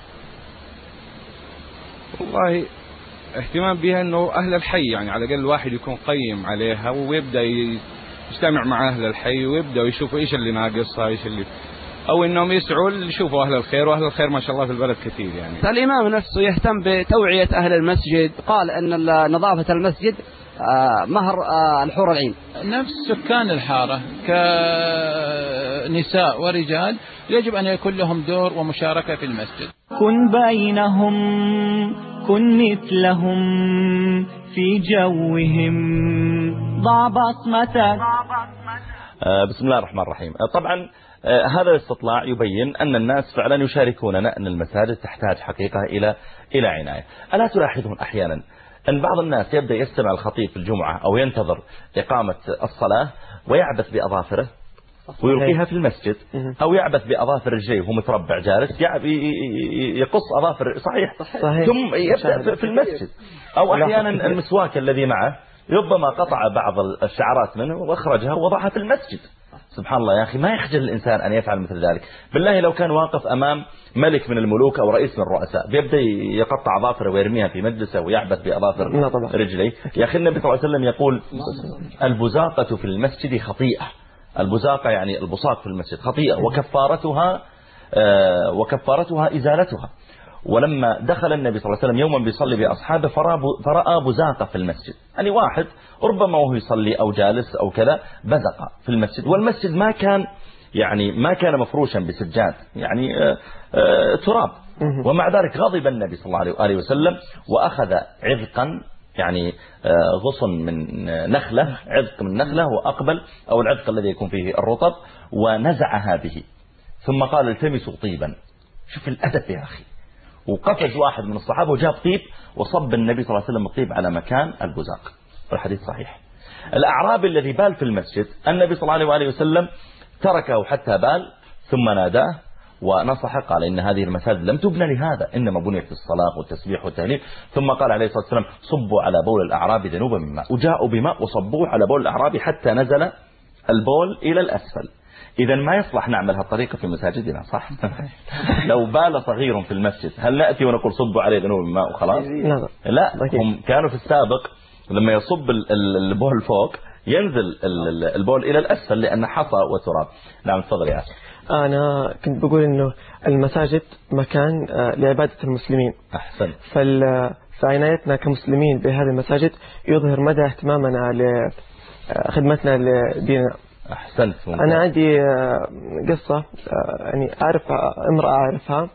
والله اهتمام بها انه اهل الحي، يعني على الاقل الواحد يكون قيم عليها ويبدا يجتمع مع اهل الحي ويبدا يشوفوا ايش اللي ناقصها ايش اللي، او انهم يسعوا يشوفوا اهل الخير، واهل الخير ما شاء الله في البلد كثير. يعني الامام نفسه يهتم بتوعية اهل المسجد، قال ان نظافة المسجد مهر الحور العين. نفس سكان الحارة كنساء ورجال يجب أن يكون لهم دور ومشاركة في المسجد. كن بينهم كن مثلهم في جوهم ضع بصمتك. بسم الله الرحمن الرحيم. طبعا هذا الاستطلاع يبين أن الناس فعلا يشاركوننا أن المساجد تحتاج حقيقة إلى إلى عناية. ألا تلاحظون أحيانا أن بعض الناس يبدأ يستمع الخطيب في الجمعة أو ينتظر إقامة الصلاة ويعبث بأظافره ويلقيها في المسجد، أو يعبث بأظافر رجليه وهو متربع جالس يقص أظافر صحيح, صحيح. ثم يبدأ في المسجد. أو أحيانا المسواك الذي معه ربما قطع بعض الشعرات منه واخرجها ووضعها في المسجد. سبحان الله يا أخي، ما يخجل الإنسان أن يفعل مثل ذلك. بالله لو كان واقف أمام ملك من الملوك أو رئيس من الرؤساء بيبدأ يقطع أظافره ويرميها في مجلسه ويعبث بأظافر رجليه. يا أخي النبي صلى الله عليه وسلم يقول البزاقة في المسجد خطيئة. البزاقة يعني البصاق في المسجد خطيئة، وكفارتها وكفارتها إزالتها. ولما دخل النبي صلى الله عليه وسلم يوما بيصلي بأصحابه فرأى بزاقة في المسجد، يعني واحد ربما وهو يصلي أو جالس أو كذا بزق في المسجد، والمسجد ما كان يعني ما كان مفروشا بسجاد، يعني آآ آآ تراب. ومع ذلك غضب النبي صلى الله عليه وسلم وأخذ عذقا يعني غصن من نخلة، عذق من نخلة وأقبل، أو العذق الذي يكون فيه الرطب، ونزعها به، ثم قال التمسوا طيبا. شوف الأدب يا أخي. وقفز واحد من الصحابة وجاب طيب وصب النبي صلى الله عليه وسلم الطيب على مكان البزاق. الحديث صحيح. الأعرابي الذي بال في المسجد النبي صلى الله عليه وآله وسلم تركه حتى بال، ثم ناداه ونصح، قال إن هذه المساجد لم تبنى لهذا، إنما بنيت للصلاة والتسبيح والتهليل. ثم قال عليه الصلاة والسلام صبوا على بول الأعراب ذنوبا من ماء، وجاءوا بماء وصبوه على بول الأعراب حتى نزل البول إلى الأسفل. إذا ما يصلح نعمل هالطريقة في مساجدنا، صح؟ لو بال صغير في المسجد هل نأتي ونقول صبوا عليه ذنوب من ماء وخلاص؟ لا، هم كانوا في السابق لما يصب البول فوق ينزل البول إلى الأسفل لأن حصى وتراب. نعم تفضل يا أخي. أنا كنت بقول إنه المساجد مكان لعبادة المسلمين. أحسن. فعنايتنا كمسلمين بهذه المساجد يظهر مدى اهتمامنا لخدمتنا لديننا. أحسنت. أنا عندي قصة، يعني أعرف امرأة أعرفها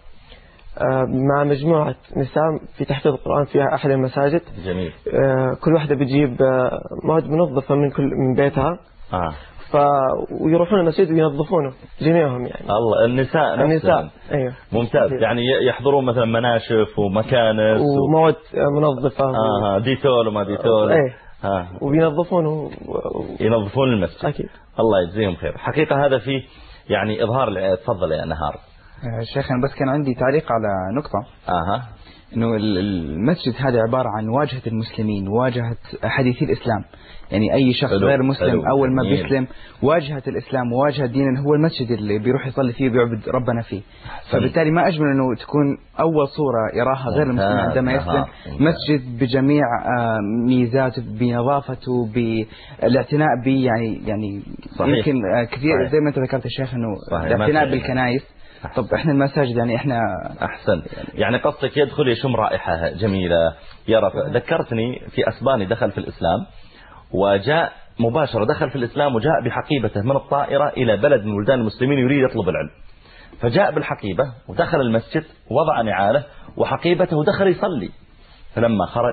مع مجموعة نساء في تحفيظ القرآن في أحد المساجد. جميل. كل واحدة بتجيب مواد منظفة من كل من بيتها. آه. ف ويروحون المسجد وينظفونه جميعهم يعني. الله، النساء نفسهم. النساء ايوه. ممتاز. يعني يحضرون مثلا مناشف ومكانس ومواد منظفة. اه و... ديتول وما ديتول. ايه. ها. وبينظفونه و... ينظفون المسجد. اكيد. الله يجزيهم خير. حقيقة هذا فيه يعني إظهار. تفضل يا نهار. شيخ أنا بس كان عندي تعليق على نقطة. اها. إنه المسجد هذا عبارة عن واجهة المسلمين، واجهة حديثي الإسلام. يعني أي شخص حلو. غير مسلم حلو. أول ما بيسلم واجهة الإسلام وواجهة دين هو المسجد اللي بيروح يصلي فيه وبيعبد ربنا فيه. فبالتالي ما أجمل أنه تكون أول صورة يراها غير المسلم عندما يسلم مسجد بجميع ميزاته، بنظافته، بالاعتناء به. يعني يعني صحيح. يمكن كثير صحيح. زي ما أنت ذكرت يا شيخ إنه الاعتناء بالكنائس. طب احنا المساجد يعني احنا احسن. يعني قصدك يدخل يشم رائحة جميلة يرى. ذكرتني في اسباني دخل في الاسلام وجاء مباشرة دخل في الاسلام وجاء بحقيبته من الطائرة الى بلد من بلدان المسلمين يريد يطلب العلم، فجاء بالحقيبة ودخل المسجد وضع نعاله وحقيبته ودخل يصلي، فلما خرج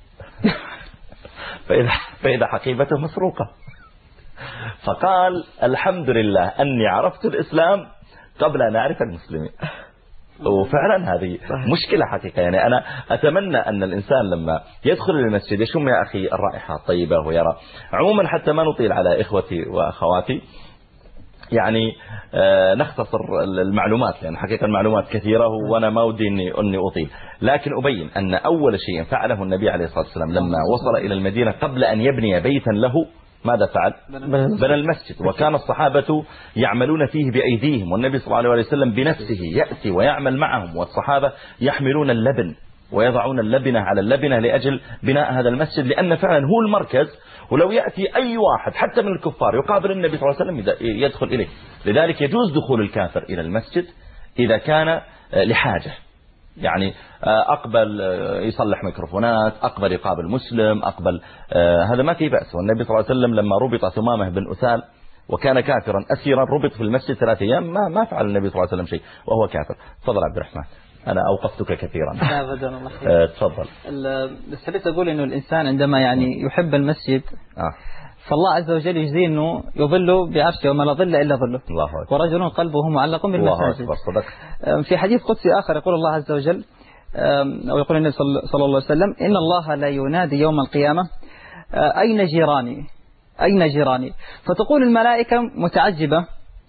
فإذا, فإذا حقيبته مسروقة، فقال الحمد لله أني عرفت الإسلام قبل أن أعرف المسلمين. وفعلا هذه مشكلة حقيقة. يعني أنا أتمنى أن الإنسان لما يدخل المسجد يشم يا أخي الرائحة الطيبة ويرى. عموما حتى ما نطيل على إخوتي وأخواتي، يعني آه نختصر المعلومات لأن حقيقة المعلومات كثيرة وأنا ما ودي أني, أني أطيل، لكن أبين أن أول شيء فعله النبي عليه الصلاة والسلام لما وصل إلى المدينة قبل أن يبني بيتا له ماذا فعل؟ بنى المسجد. وكان الصحابة يعملون فيه بأيديهم، والنبي صلى الله عليه وسلم بنفسه يأتي ويعمل معهم، والصحابة يحملون اللبن ويضعون اللبنة على اللبنة لأجل بناء هذا المسجد، لأن فعلا هو المركز. ولو يأتي أي واحد حتى من الكفار يقابل النبي صلى الله عليه وسلم يدخل إليه. لذلك يجوز دخول الكافر إلى المسجد إذا كان لحاجة، يعني أقبل يصلح ميكروفونات، أقبل يقابل مسلم، أقبل هذا ما في بأس. والنبي صلى الله عليه وسلم لما ربط ثمامة بن أثال وكان كافرا أسيرا ربط في المسجد ثلاثة أيام ما ما فعل النبي صلى الله عليه وسلم شيء وهو كافر. تفضل عبد الرحمن، أنا أوقفتك كثيرا. لا أبدا الله خير. تفضل. بس حبيت أقول إنه الإنسان عندما يعني يحب المسجد آه. فالله عز وجل يجزيه انه يظل بعرشه وما لا ظل الا ظله. الله أكبر. ورجل قلبه معلق بالمساجد. الله أكبر. صدق. في حديث قدسي آخر يقول الله عز وجل أو يقول النبي صلى الله عليه وسلم إن الله لا ينادي يوم القيامة أين جيراني أين جيراني، فتقول الملائكة متعجبة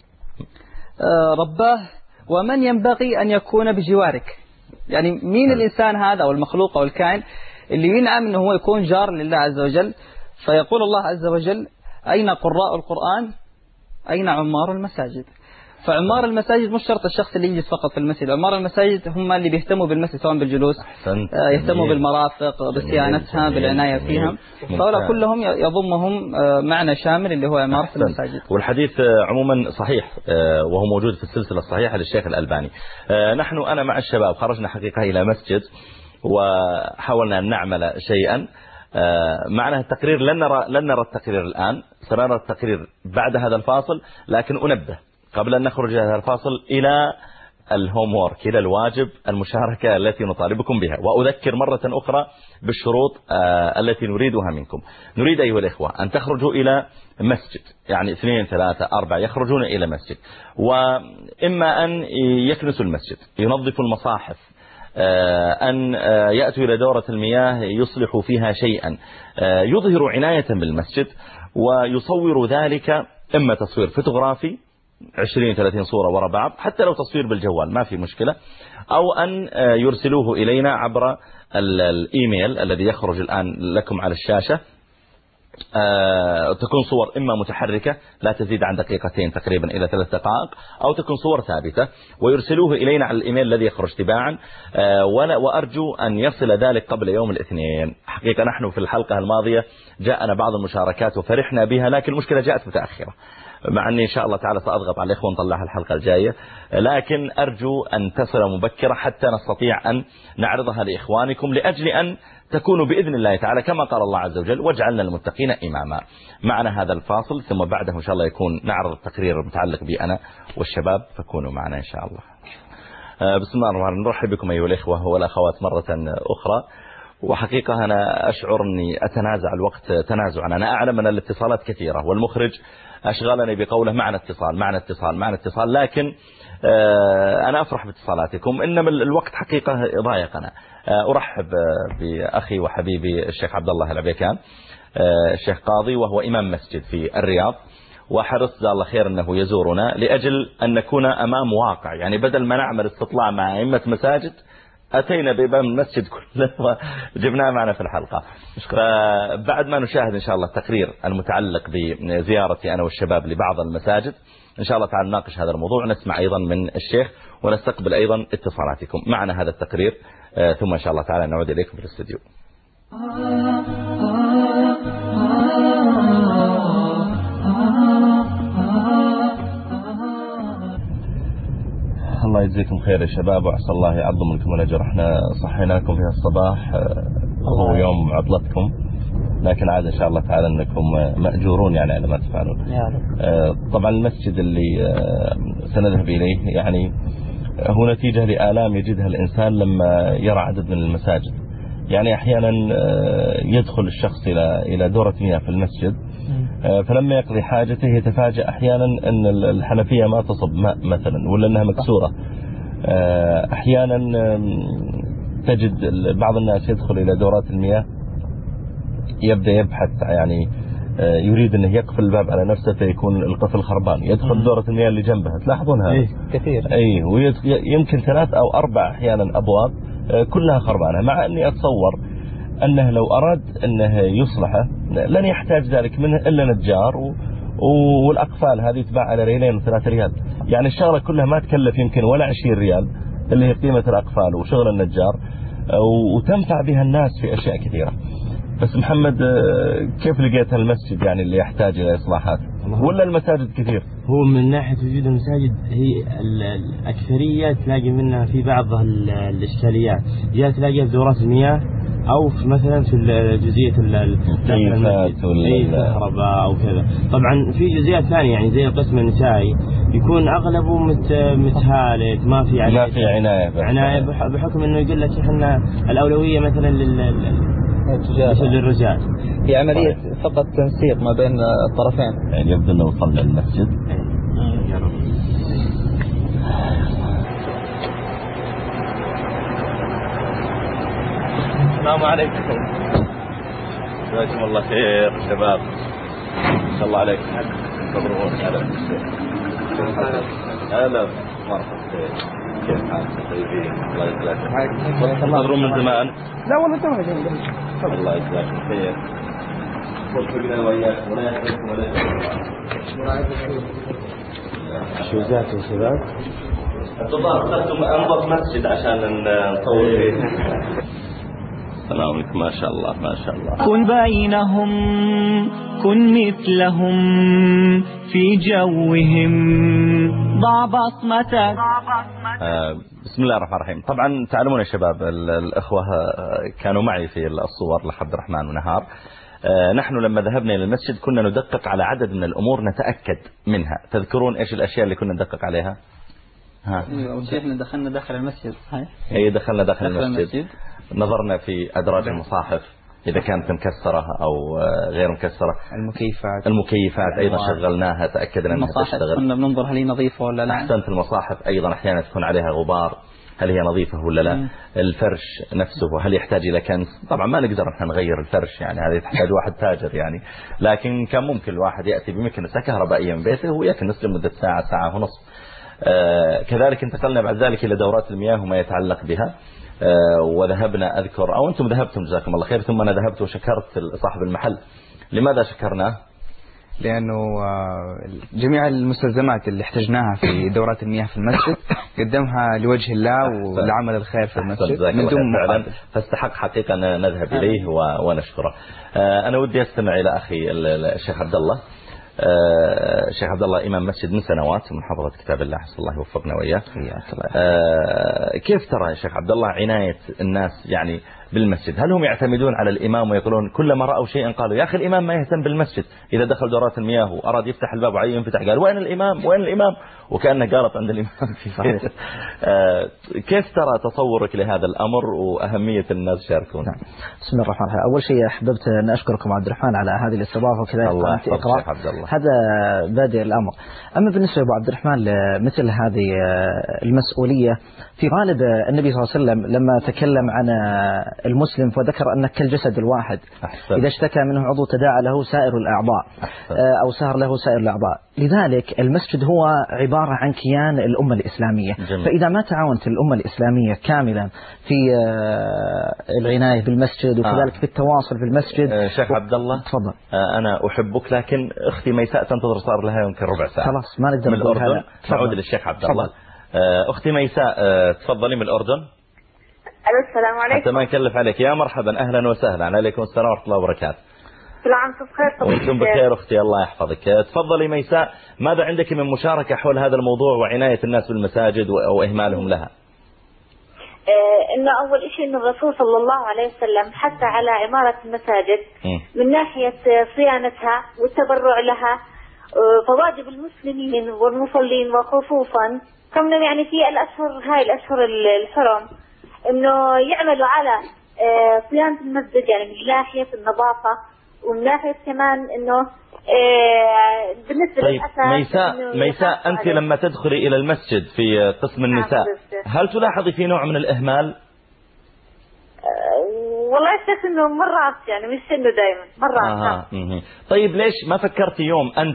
رباه ومن ينبغي أن يكون بجوارك، يعني مين الإنسان هذا أو المخلوق أو الكائن اللي ينعم أنه هو يكون جار لله عز وجل. فيقول الله عز وجل أين قراء القرآن أين عمار المساجد. فعمار المساجد مش شرط الشخص اللي يجلس فقط في المسجد، عمار المساجد هم اللي بيهتموا بالمسجد سواء بالجلوس يهتموا بالمرافق بصيانتها بالعناية فيها، فهؤلاء كلهم يضمهم معنى شامل اللي هو عمارة المساجد. والحديث عموما صحيح وهو موجود في السلسلة الصحيحة للشيخ الألباني. نحن أنا مع الشباب خرجنا حقيقة إلى مسجد وحاولنا أن نعمل شيئا. معنا التقرير لن نرى لن نرى التقرير الآن، سنرى التقرير بعد هذا الفاصل، لكن أنبه قبل أن نخرج هذا الفاصل إلى الهوم وورك، إلى الواجب المشاركة التي نطالبكم بها. وأذكر مرة أخرى بالشروط التي نريدها منكم. نريد أيها الإخوة أن تخرجوا إلى مسجد، يعني اثنين ثلاثة أربعة يخرجون إلى مسجد، وإما أن يكنسوا المسجد، ينظفوا المصاحف، أن يأتوا إلى دورة المياه يصلحوا فيها شيئا، يظهروا عناية بالمسجد، ويصوروا ذلك إما تصوير فوتوغرافي عشرين ثلاثين صورة وراء بعض، حتى لو تصوير بالجوال ما في مشكلة، أو أن يرسلوه إلينا عبر الإيميل الذي يخرج الآن لكم على الشاشة. أه تكون صور إما متحركة لا تزيد عن دقيقتين تقريبا إلى ثلاث دقائق، أو تكون صور ثابتة، ويرسلوه إلينا على الإيميل الذي يخرج تباعا. أه وأرجو أن يصل ذلك قبل يوم الاثنين. حقيقة نحن في الحلقة الماضية جاءنا بعض المشاركات وفرحنا بها، لكن المشكلة جاءت متأخرة، مع أني إن شاء الله تعالى سأضغط على الإخوة ونطلعها الحلقة الجاية، لكن أرجو أن تصل مبكرة حتى نستطيع أن نعرضها لإخوانكم، لأجل أن تكونوا بإذن الله تعالى كما قال الله عز وجل واجعلنا المتقين إماما. معنا هذا الفاصل، ثم بعده إن شاء الله يكون نعرض التقرير المتعلق بي أنا والشباب، فكونوا معنا إن شاء الله. بسم الله الرحمن الرحيم. نرحب بكم أيها الإخوة والأخوات مرة أخرى. وحقيقة أنا أشعر أني أتنازع الوقت تنازعا. أنا أعلم أن الاتصالات كثيرة، والمخرج أشغلني بقوله معنا اتصال معنا اتصال معنا اتصال، لكن أنا أفرح باتصالاتكم، إنما الوقت حقيقة ضايقنا. أرحب بأخي وحبيبي الشيخ عبد الله العبيكان، الشيخ قاضي، وهو إمام مسجد في الرياض، وحرص جزاه الله خير أنه يزورنا لأجل أن نكون أمام واقع، يعني بدل ما نعمل استطلاع مع أئمة مساجد أتينا بإمام المسجد كله وجبناه معنا في الحلقة. فبعد ما نشاهد إن شاء الله التقرير المتعلق بزيارتي أنا والشباب لبعض المساجد، إن شاء الله تعالى نناقش هذا الموضوع، نسمع أيضا من الشيخ، ونستقبل أيضا اتصالاتكم. معنا هذا التقرير، ثم إن شاء الله تعالى نعود إليكم في الاستديو. الله يجزيكم خير يا شباب، وعسى الله يعظم لكم الأجر. احنا صحيناكم في الصباح وهو يوم عطلتكم، لكن عاد إن شاء الله تعالى أنكم مأجورون يعني على ما تفعلون. طبعا المسجد اللي سنذهب إليه يعني هو نتيجة لآلام يجدها الإنسان لما يرى عدد من المساجد. يعني أحيانا يدخل الشخص إلى إلى دورة مياه في المسجد، فلما يقضي حاجته يتفاجأ أحيانا أن الحنفية ما تصب ماء مثلا، ولا أنها مكسورة. أحيانا تجد بعض الناس يدخل إلى دورات المياه يبدأ يبحث، يعني يريد أنه يقفل الباب على نفسه فيكون القفل خربان، يدخل دورة المياه اللي جنبها، تلاحظون هذا كثير. أي ويمكن ثلاث أو أربع أحيانا أبواب كلها خربانة، مع أني أتصور أنه لو أراد أنه يصلحه لن يحتاج ذلك منه إلا نجار، والأقفال هذه تباع على ريالين وثلاثة ريال، يعني الشغلة كلها ما تكلف يمكن ولا عشرين ريال اللي هي قيمة الأقفال وشغل النجار، وتنفع بها الناس في أشياء كثيرة. بس محمد، كيف لقيت المسجد يعني اللي يحتاج إلى إصلاحات ولا المساجد كثير؟ هو من ناحية وجود المساجد هي الأكثرية تلاقي منها في بعض الإشكاليات، جاء تلاقيها في دورات المياه، أو في مثلا في جزئية الكهرباء أو كذا. طبعا في جزئيات ثانية يعني زي القسم النسائي يكون أغلبه مت متهالك، ما في عناية، ما في عناية عناية بحكم إنه يقول لك إحنا الأولوية مثلا لل للرجال. هي عملية فقط تنسيق ما بين الطرفين، يعني يبدو أنه وصلنا للمسجد. السلام عليكم. جزاكم الله خير شباب، ما شاء الله عليكم، تضربون. هلا هلا مرحبا، كيف حالك؟ طيبين؟ الله يسلمك. تنتظرون من زمان؟ لا والله تونا جايين. الله يجزاكم خير. وفقنا وإياكم ولا يحرمكم ولا يحرمكم. شو ذاك يا شباب؟ الظاهر اخترتم أنظف مسجد عشان نصور فيه. السلام عليكم. ما شاء الله ما شاء الله. كن بينهم، كن مثلهم في جوهم، ضع بصمتك. آه بسم الله الرحمن الرحيم. طبعا تعلمون يا شباب، الأخوة كانوا معي في الصور لعبد الرحمن ونهار. آه نحن لما ذهبنا إلى المسجد كنا ندقق على عدد من الأمور نتأكد منها. تذكرون إيش الأشياء اللي كنا ندقق عليها؟ ها شيخنا دخلنا داخل المسجد صحيح؟ اي دخلنا داخل, داخل المسجد. المسجد نظرنا في أدراج المصاحف إذا كانت مكسرة أو غير مكسرة. المكيفات المكيفات أيضا شغلناها تأكدنا أنها تشتغل. كنا بننظر هل هي نظيفة ولا لا. أحسنت. المصاحف أيضا أحيانا تكون عليها غبار، هل هي نظيفة ولا لا. م. الفرش نفسه هل يحتاج إلى كنس؟ طبعا ما نقدر نحن نغير الفرش، يعني هذه تحتاج واحد تاجر يعني، لكن كان ممكن الواحد يأتي بمكنسة كهربائية من بيته ويكنس لمدة ساعة ساعة ونصف. آه كذلك انتقلنا بعد ذلك إلى دورات المياه وما يتعلق بها. آه وذهبنا أذكر أو أنتم ذهبتم جزاكم الله خير، ثم أنا ذهبت وشكرت صاحب المحل. لماذا شكرناه؟ لأنه جميع المستلزمات اللي احتجناها في دورات المياه في المسجد قدمها لوجه الله ولعمل الخير في المسجد من دون مقابل، فاستحق حقيقة أن نذهب إليه ونشكره. أنا ودي أستمع إلى أخي الشيخ عبد الله. الشيخ عبد الله إمام مسجد من سنوات من حفظة كتاب الله، حسن الله يوفقنا وإياه. كيف ترى يا شيخ عبد الله عناية الناس يعني بالمسجد؟ هل هم يعتمدون على الإمام ويقولون كلما رأوا شيئا قالوا يا أخي الإمام ما يهتم بالمسجد؟ إذا دخل دورات المياه وأراد يفتح الباب وعليه ينفتح قال وين الإمام وين الإمام، وكأنه قالت عند الإمام في صحيح. كيف ترى تصورك لهذا الأمر وأهمية الناس يشاركون؟ نعم. بسم الله الرحمن الرحيم. أول شيء أحببت أن أشكركم عبد الرحمن على هذه الاستضافة وكذلك قناة إقراء. هذا بادئ الأمر. أما بالنسبة لأبو عبد الرحمن لمثل هذه المسؤولية، في غالب النبي صلى الله عليه وسلم لما تكلم عن المسلم فذكر أنه كالجسد الواحد. أحسن. إذا اشتكى منه عضو تداعى له سائر الأعضاء. أحسن. أو سهر له سائر الأعضاء. لذلك المسجد هو عبارة عن كيان الأمة الإسلامية. جميل. فإذا ما تعاونت الأمة الإسلامية كاملا في العناية بالمسجد وكذلك آه. في التواصل في المسجد. شيخ عبد الله تفضل. أنا أحبك، لكن أختي ميساء تنتظر صار لها يمكن ربع ساعة. خلاص ما نقدر من الأردن. نعود للشيخ عبد الله. أختي ميساء تفضلي من الأردن. السلام عليكم. حتى ما نكلف عليك. يا مرحبا أهلا وسهلا. عليكم السلام ورحمة الله وبركاته. كل عام وانتم بخير. وانتم بخير أختي الله يحفظك. تفضلي ميساء، ماذا عندك من مشاركة حول هذا الموضوع وعناية الناس بالمساجد وإهمالهم لها؟ إنه أول شيء إن الرسول صلى الله عليه وسلم حث على عمارة المساجد من ناحية صيانتها والتبرع لها، فواجب المسلمين والمصلين وخصوصا كمنا يعني في الأشهر هاي الأشهر الحرم إنه يعملوا على صيانة المسجد، يعني من ناحية النظافة ومن ناحية كمان إنه بالنسبة طيب ميساء ميساء أنت عليه. لما تدخلي إلى المسجد في قسم النساء هل تلاحظي في نوع من الإهمال؟ والله شايف إنه مرات يعني مش إنه دائما مرات. آه. طيب ليش ما فكرتي يوم أنت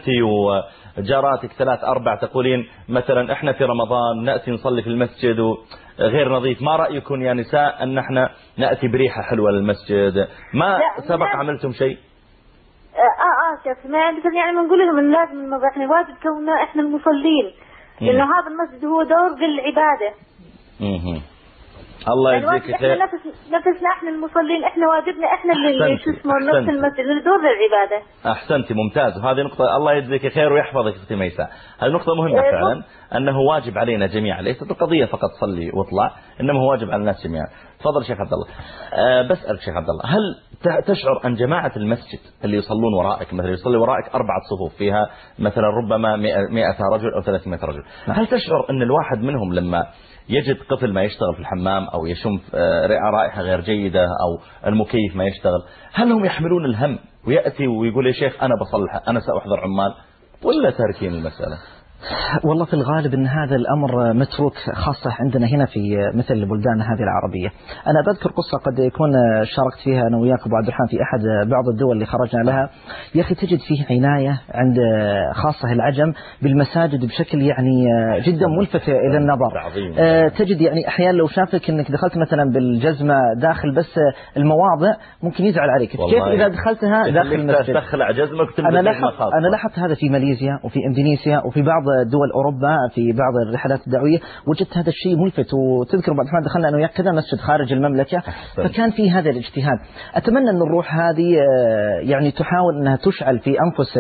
وجاراتك ثلاث أربع تقولين مثلا إحنا في رمضان نأتي نصلي في المسجد غير نظيف، ما رأيكم يا نساء أن إحنا نأتي بريحة حلوة للمسجد؟ ما سبق لا. عملتم شيء؟ اه اه شايف ما يعني بنقول لهم إن لازم إنه إحنا واجب كوننا إحنا المصلين إنه هذا المسجد هو دور للعبادة. امم الله يعني يجزيك خير. نفس نفسنا احنا المصلين، احنا واجبنا احنا اللي شو اسمه نفس المسجد دور للعباده. احسنتي ممتاز. وهذه نقطه الله يجزيك خير ويحفظك اختي ميساء. هذه نقطه مهمه إيه فعلا، انه واجب علينا جميعا، ليست القضيه فقط صلي واطلع، انما هو واجب على الناس جميعا. تفضل شيخ عبد الله. أه بسالك شيخ عبد الله، هل تشعر ان جماعه المسجد اللي يصلون وراءك مثلا يصلي وراءك اربعه صفوف فيها مثلا ربما مئة رجل او ثلاثمئة رجل، هل تشعر ان الواحد منهم لما يجد قفل ما يشتغل في الحمام أو يشم رائحة غير جيدة أو المكيف ما يشتغل، هل هم يحملون الهم ويأتي ويقول يا شيخ أنا بصلح أنا سأحضر عمال، ولا تاركين المسألة؟ والله في الغالب أن هذا الأمر متروك خاصة عندنا هنا في مثل البلدان هذه العربية. أنا بذكر قصة قد يكون شاركت فيها أنا وياك أبو عبد الرحمن في أحد بعض الدول اللي خرجنا لها. يا أخي تجد فيه عناية عند خاصة العجم بالمساجد بشكل يعني جدا ملفت إلى النظر. تجد يعني أحيانا لو شافك أنك دخلت مثلا بالجزمة داخل بس المواضع ممكن يزعل عليك، كيف إذا دخلتها داخل المسجد تخلع جزمك. أنا لاحظت أنا لاحظت هذا في ماليزيا وفي إندونيسيا وفي بعض دول أوروبا في بعض الرحلات الدعوية، وجدت هذا الشيء ملفت. وتذكر بعد ما دخلنا أنه كذا مسجد خارج المملكة فكان في هذا الاجتهاد. أتمنى أن الروح هذه يعني تحاول أنها تشعل في أنفس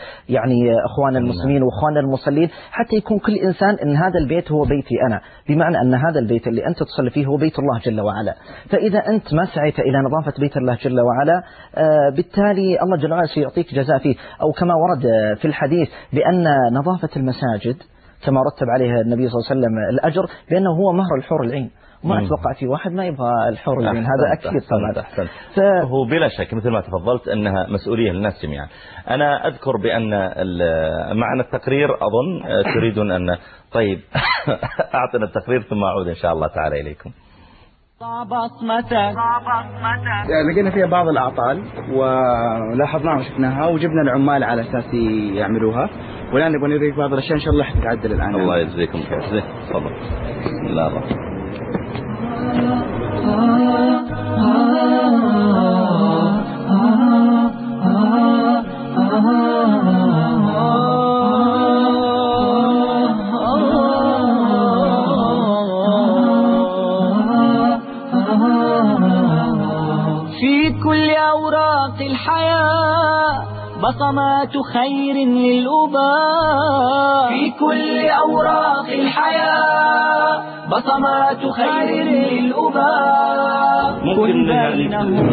يعني أخوان المسلمين وأخوان المصلين، حتى يكون كل إنسان أن هذا البيت هو بيتي أنا، بمعنى أن هذا البيت اللي أنت تصلي فيه هو بيت الله جل وعلا. فإذا أنت ما سعيت إلى نظافة بيت الله جل وعلا بالتالي الله جل وعلا سيعطيك جزاء فيه. أو كما ورد في الحديث بأن نظافة المساجد كما رتب عليه النبي صلى الله عليه وسلم الأجر، لأنه هو مهر الحور العين. ما أتوقع في واحد ما يبغى الحور العين، هذا أكيد طبعا. ف... هو بلا شك مثل ما تفضلت أنها مسؤولية للناس جميعا. أنا أذكر بأن معنا التقرير أظن تريدون أن طيب أعطنا التقرير ثم أعود إن شاء الله تعالى إليكم. لقينا فيها بعض الأعطال ولاحظناها وشفناها وجبنا العمال على أساس يعملوها، والآن نبغى نريك بعض الأشياء إن شاء الله حتتعدل الآن. الله يجزيكم خير. زين تفضل. بسم الله الرحمن في كل أوراق الحياة بصمات خير للأباء، في كل أوراق الحياة بصمات خير للأباء. ممكن بينهم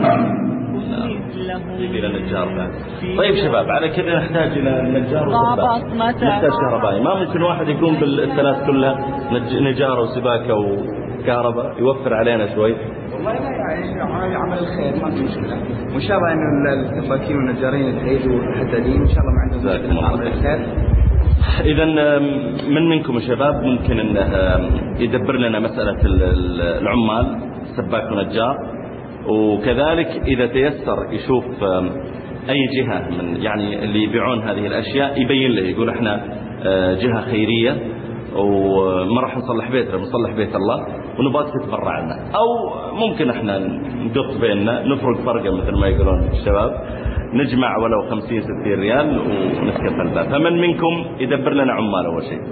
إلى نجار بعد. طيب شباب، على كذا نحتاج إلى نجار وسباك، نحتاج كهربائي. ما ممكن واحد يقوم بالثلاث كلها، نجار وسباكة وكهرباء، يوفر علينا شوي؟ والله لا يعني عمل الخير ما في مشكلة، وإن شاء الله إنه السباكين والنجارين اللي هيجوا الحدادين إن شاء الله ما عندهم عمل الخير. إذا من منكم الشباب ممكن إنه يدبر لنا مسألة العمال سباك ونجار، وكذلك إذا تيسر يشوف أي جهة من يعني اللي يبيعون هذه الأشياء يبين له، يقول إحنا جهة خيرية وما راح نصلح بيتنا، بنصلح بيت الله ونبغاك تتبرع لنا، أو ممكن إحنا نقط بيننا نفرق فرقة مثل ما يقولون الشباب، نجمع ولو خمسين ستين ريال ونسكت الباب. فمن منكم يدبر لنا عمال أول شيء؟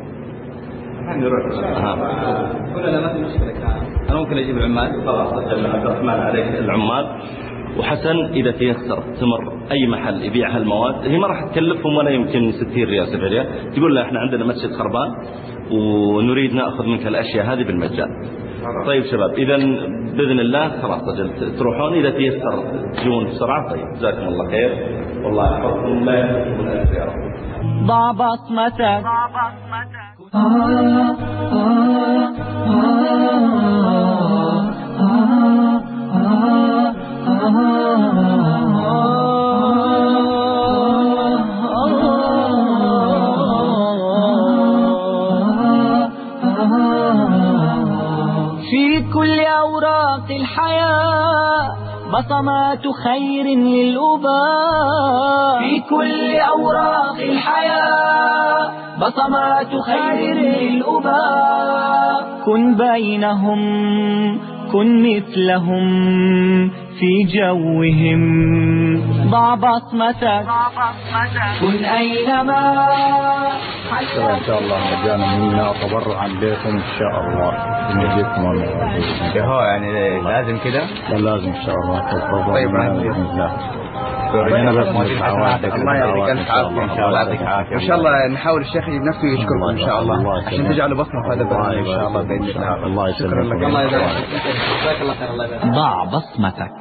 ولا ما في مشكلة، أنا ممكن أجيب العمال. خلاص أجل عبد الرحمن عليك العمال، وحسن إذا تيسر تمر أي محل يبيع هالمواد، هي ما راح تكلفهم ولا يمكن ستين ريال سبعين ريال، تقول له إحنا عندنا مسجد خربان ونريد نأخذ منك الأشياء هذه بالمجان. طيب شباب، إذا بإذن الله خلاص أجل تروحون، إذا تيسر تجون بسرعة. طيب جزاكم الله خير، والله يحفظكم لا يحفظكم الألف يا رب. ضع بصمتك. في كل أوراق الحياة بصمات خير للأباء، في كل أوراق الحياة بصمات خير للأباء. كن بينهم، كن مثلهم في جوهم، ضع بصمتك. كن أينما إن شاء الله مجانا منا تبرعا بكم إن شاء الله بنجيكم الله. هو يعني لازم كده؟ لا لازم إن شاء الله. طيب بإذن الله. أنا بس الله يعطيك ألف عافية إن شاء الله. يعطيك عافية. إن شاء الله نحاول الشيخ يجيب نفسه يشكركم إن شاء الله عشان تجعلوا بصمة في هذا البلد إن شاء الله بإذن الله. الله يسلمك. شكرا لك. الله يجزاك. جزاك الله خير. الله يبارك. ضع بصمتك.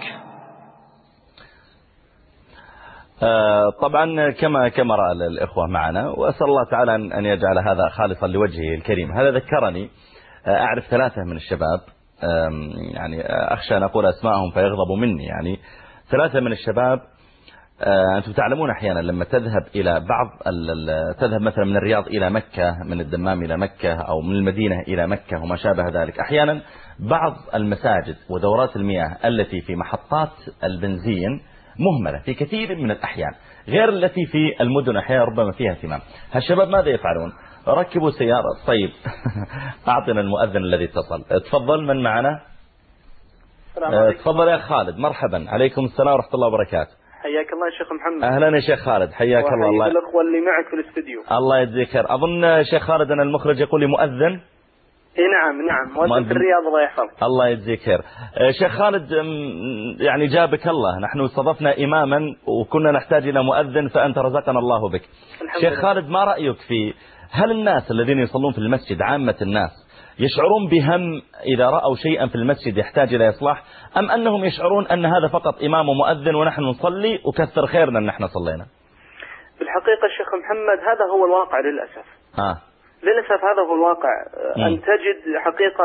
طبعا كما كما رأى الإخوة معنا، وأسأل الله تعالى أن يجعل هذا خالصا لوجهه الكريم. هذا ذكرني أعرف ثلاثة من الشباب، يعني أخشى أن أقول أسماءهم فيغضبوا مني، يعني ثلاثة من الشباب. أنتم تعلمون أحيانا لما تذهب إلى بعض تذهب مثلا من الرياض إلى مكة، من الدمام إلى مكة، أو من المدينة إلى مكة وما شابه ذلك، أحيانا بعض المساجد ودورات المياه التي في محطات البنزين مهملة في كثير من الأحيان، غير التي في المدن أحيانا ربما فيها اهتمام. هالشباب ماذا يفعلون؟ ركبوا سيارة. طيب أعطنا المؤذن الذي اتصل. تفضل، من معنا؟ تفضل يا خالد. مرحبا. عليكم السلام ورحمة الله وبركاته. حياك الله يا شيخ محمد. أهلا يا شيخ خالد، حياك الله. الله الأخوة اللي معك في الاستديو. الله يجزيك خير. أظن شيخ خالد أن المخرج يقول لي مؤذن. اي نعم نعم، مؤذن في الرياض. الله يحفظك. الله يجزيك خير. شيخ خالد، يعني جابك الله، نحن استضفنا إماما وكنا نحتاج إلى مؤذن فأنت رزقنا الله بك. شيخ خالد، ما رأيك في هل الناس الذين يصلون في المسجد، عامة الناس، يشعرون بهم إذا رأوا شيئا في المسجد يحتاج إلى إصلاح، أم أنهم يشعرون أن هذا فقط إمام ومؤذن ونحن نصلي وكثر خيرنا أن نحن صلينا؟ بالحقيقة الشيخ محمد هذا هو الواقع للأسف. آه. للأسف هذا هو الواقع. أن تجد حقيقة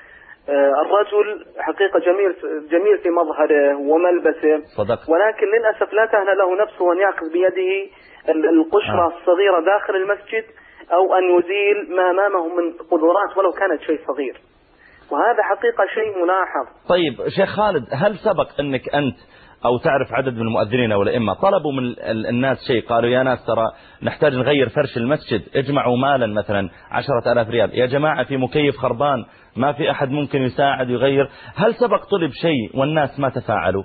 الرجل حقيقة جميل جميل في مظهره وملبسه، صدقت. ولكن للأسف لا تهنى له نفسه أن يأخذ بيده القشرة آه. الصغيرة داخل المسجد أو أن يزيل ما أمامه من قدرات ولو كانت شيء صغير، وهذا حقيقة شيء ملاحظ. طيب شيخ خالد، هل سبق أنك أنت أو تعرف عدد من المؤذنين أو الأئمة طلبوا من الناس شيء، قالوا يا ناس ترى نحتاج نغير فرش المسجد، اجمعوا مالا مثلا عشرة آلاف ريال، يا جماعة في مكيف خربان ما في أحد ممكن يساعد ويغير؟ هل سبق طلب شيء والناس ما تفاعلوا؟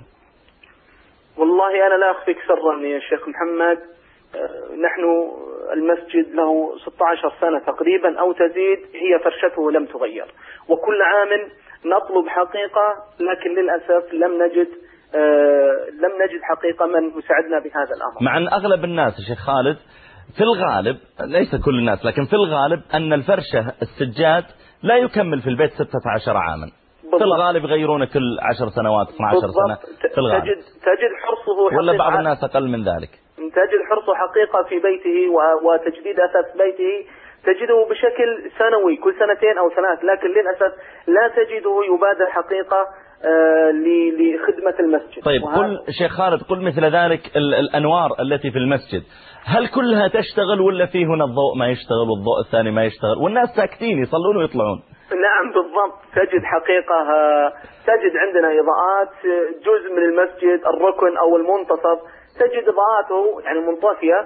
والله أنا لا أخفيك سرا يا شيخ محمد، نحن المسجد له ستة عشر سنة تقريبا أو تزيد هي فرشته لم تغير، وكل عام نطلب حقيقة، لكن للأسف لم نجد آه لم نجد حقيقة من يساعدنا بهذا الأمر. مع أن أغلب الناس يا شيخ خالد في الغالب، ليس كل الناس لكن في الغالب، أن الفرشة السجاد لا يكمل في البيت ستة عشر عاما. بالضبط. في الغالب يغيرونه كل عشر سنوات اثنتي عشرة سنة في الغالب. تجد, تجد حرصه حقيقة، ولا بعض الناس أقل من ذلك. تجد حرصه حقيقة في بيته وتجديد أثاث بيته تجده بشكل سنوي كل سنتين أو ثلاث، لكن للأسف لا تجده يبادر حقيقة آه لخدمة المسجد. طيب قل شيخ خالد، قل مثل ذلك الأنوار التي في المسجد هل كلها تشتغل ولا في هنا الضوء ما يشتغل والضوء الثاني ما يشتغل والناس ساكتين يصلون ويطلعون؟ نعم بالضبط، تجد حقيقة تجد عندنا إضاءات جزء من المسجد الركن أو المنتصف تجد إضاءاته يعني منطفية،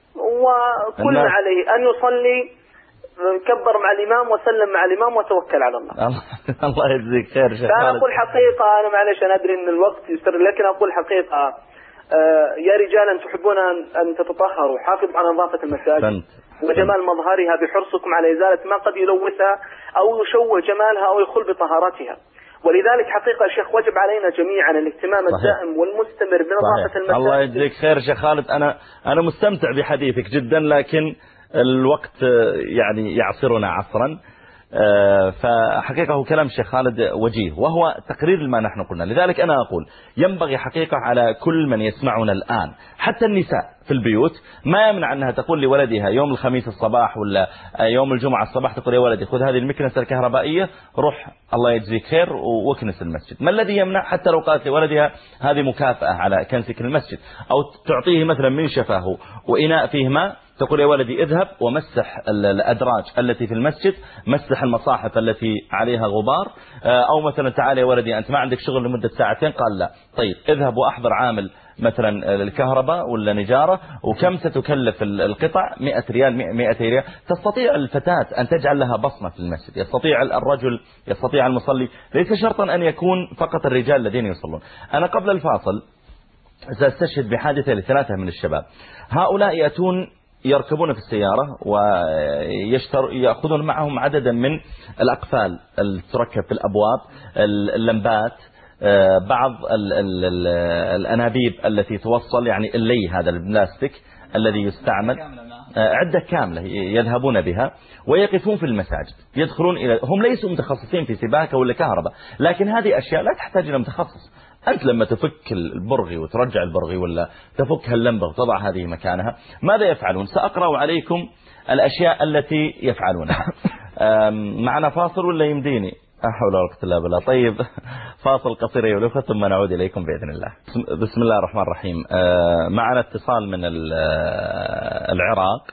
وكل ما عليه أن يصلي كبر مع الإمام وسلم مع الإمام وتوكل على الله. الله يجزيك خير شيخ خالد. فأنا أقول حقيقة، أنا معلش أنا أدري أن الوقت يستر، لكن أقول حقيقة يا رجالا تحبون أن تتطهروا، حافظوا على نظافة المساجد وجمال مظهرها بحرصكم على إزالة ما قد يلوثها أو يشوه جمالها أو يخل بطهارتها. ولذلك حقيقة شيخ وجب علينا جميعا الاهتمام الدائم والمستمر بنظافة المساجد. الله يجزيك خير شيخ خالد. أنا أنا مستمتع بحديثك جدا، لكن الوقت يعني يعصرنا عصرا. فحقيقة هو كلام الشيخ خالد وجيه وهو تقرير لما نحن قلنا. لذلك أنا أقول ينبغي حقيقة على كل من يسمعنا الآن، حتى النساء في البيوت، ما يمنع أنها تقول لولدها يوم الخميس الصباح ولا يوم الجمعة الصباح، تقول يا ولدي خذ هذه المكنسة الكهربائية روح الله يجزيك خير واكنس المسجد. ما الذي يمنع؟ حتى لو قالت لولدها هذه مكافأة على كنسك المسجد، أو تعطيه مثلا منشفة وإناء فيه ماء، تقول يا ولدي اذهب ومسح الأدراج التي في المسجد، مسح المصاحف التي عليها غبار، أو مثلا تعال يا ولدي أنت ما عندك شغل لمدة ساعتين، قال لا، طيب اذهب وأحضر عامل مثلا الكهرباء ولا نجارة، وكم ستكلف القطع؟ مئة ريال مئة ريال. تستطيع الفتاة أن تجعل لها بصمة في المسجد، يستطيع الرجل، يستطيع المصلي، ليس شرطا أن يكون فقط الرجال الذين يصلون. أنا قبل الفاصل سأستشهد بحادثة لثلاثة من الشباب، هؤلاء يأتون يركبون في السيارة ويأخذون معهم عددا من الأقفال اللي تركب في الأبواب، اللمبات، بعض ال ال ال الأنابيب التي توصل، يعني اللي هذا البلاستيك الذي يستعمل، عدة كاملة يذهبون بها ويقفون في المساجد، يدخلون إلى، هم ليسوا متخصصين في سباكة ولا كهرباء، لكن هذه أشياء لا تحتاج إلى متخصص. أنت لما تفك البرغي وترجع البرغي ولا تفك اللمبة وتضع هذه مكانها، ماذا يفعلون؟ سأقرأ عليكم الأشياء التي يفعلونها. معنا فاصل ولا يمديني؟ أحول ولا قوة إلا بالله. طيب فاصل قصير يا الأخوة ثم نعود إليكم بإذن الله. بسم الله الرحمن الرحيم. معنا اتصال من العراق.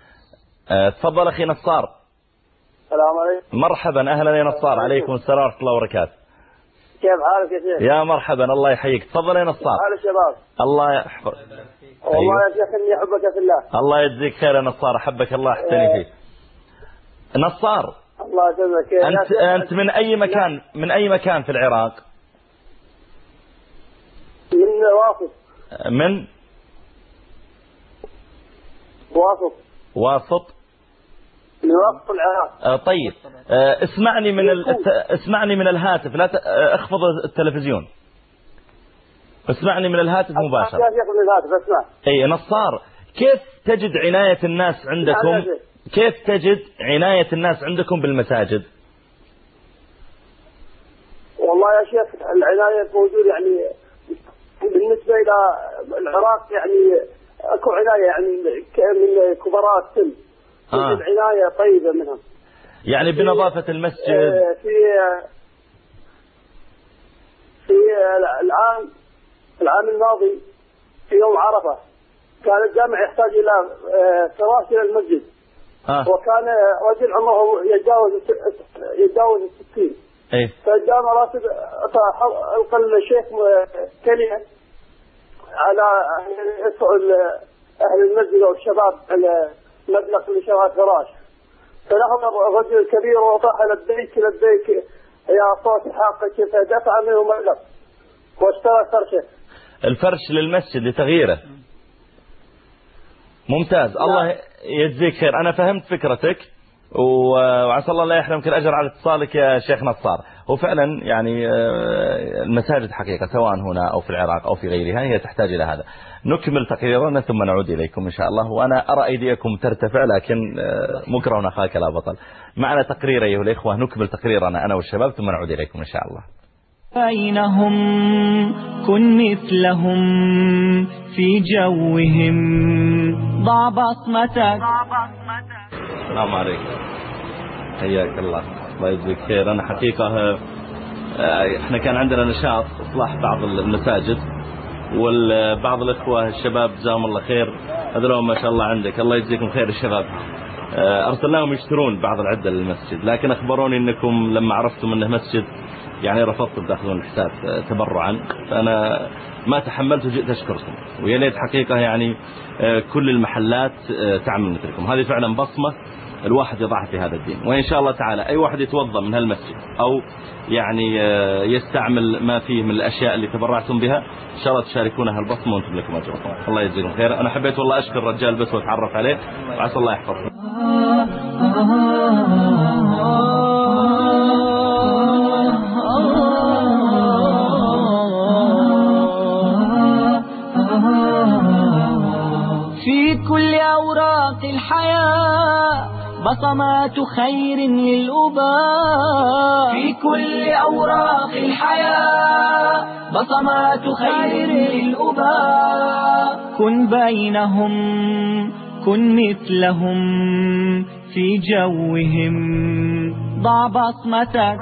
تفضل أخي نصار. السلام عليكم. مرحبا، أهلا يا نصار. عليكم السلام ورحمة الله وبركاته. كيف حالك يا شيخ؟ يا مرحبا، الله يحييك. تفضل يا نصار. حال الشباب؟ الله يحفظ. والله أيوه. يا شيخ إني أحبك في الله. الله يجزيك خير يا نصار، أحبك الله، أحسني فيك. نصار، الله يسلمك. أنت أنت من أي مكان من أي مكان في العراق؟ من واسط. من واسط. واسط. من واسط العراق. آه طيب، آه اسمعني من ال... اسمعني من الهاتف، لا ت... آه اخفض التلفزيون. اسمعني من الهاتف مباشرة. لا يخفض الهاتف، اسمع. اي نصار، كيف تجد عناية الناس عندكم؟ كيف تجد عناية الناس عندكم بالمساجد؟ والله يا شيخ العناية موجودة، يعني بالنسبة إلى العراق يعني أكو عناية يعني من كبراء السن، توجد آه. عناية طيبة منهم يعني بنظافة المسجد. في في العام العام الماضي في يوم عرفة كان الجامع يحتاج إلى فراش إلى المسجد آه. وكان رجل عمره يتجاوز يتجاوز الستين إيه؟ فالجامع راتب ألقى الشيخ كلمة على يسأل أهل المسجد والشباب على مبلغ لشراء فراش، فنهض الرجل الكبير وطاح لبيك لبيك يا صوت حقك، فدفع منه مبلغ واشترى فرشه. الفرش للمسجد لتغييره. ممتاز. الله يجزيك خير. أنا فهمت فكرتك وعسى الله لا يحرمك الأجر على اتصالك يا شيخ نصار. وفعلا يعني المساجد حقيقة سواء هنا أو في العراق أو في غيرها هي تحتاج إلى هذا. نكمل تقريرنا ثم نعود إليكم إن شاء الله. وأنا أرى أيديكم ترتفع لكن مكره أخاك لا بطل. معنا تقرير أيها الإخوة، نكمل تقريرنا أنا والشباب ثم نعود إليكم إن شاء الله. بينهم كن مثلهم في جوهم، ضع بصمتك. السلام عليكم، حياك الله، الله يجزيك خير. أنا حقيقة احنا كان عندنا نشاط إصلاح بعض المساجد، والبعض الأخوة الشباب جزاهم الله خير هذولهم ما شاء الله عندك، الله يجزيكم خير الشباب، أرسلناهم يشترون بعض العدة للمسجد، لكن أخبروني أنكم لما عرفتم أنه مسجد يعني رفضتم تأخذون الحساب تبرعا، فأنا ما تحملت وجئت أشكركم، ويا ليت حقيقة يعني كل المحلات تعمل مثلكم. هذه فعلا بصمة الواحد يضعها في هذا الدين. وإن شاء الله تعالى أي واحد يتوضأ من هالمسجد أو يعني يستعمل ما فيه من الأشياء اللي تبرعتم بها إن شاء الله تشاركونها البصمة وانتم لكم أجركم. الله يجزيكم خير. أنا حبيت والله أشكر الرجال بس وأتعرف عليه، وعسى الله يحفظكم. في كل أوراق الحياة بصمات خير للأباء، في كل أوراق الحياة بصمات خير للأباء. كن بينهم كن مثلهم في جوهم، ضع بصمتك.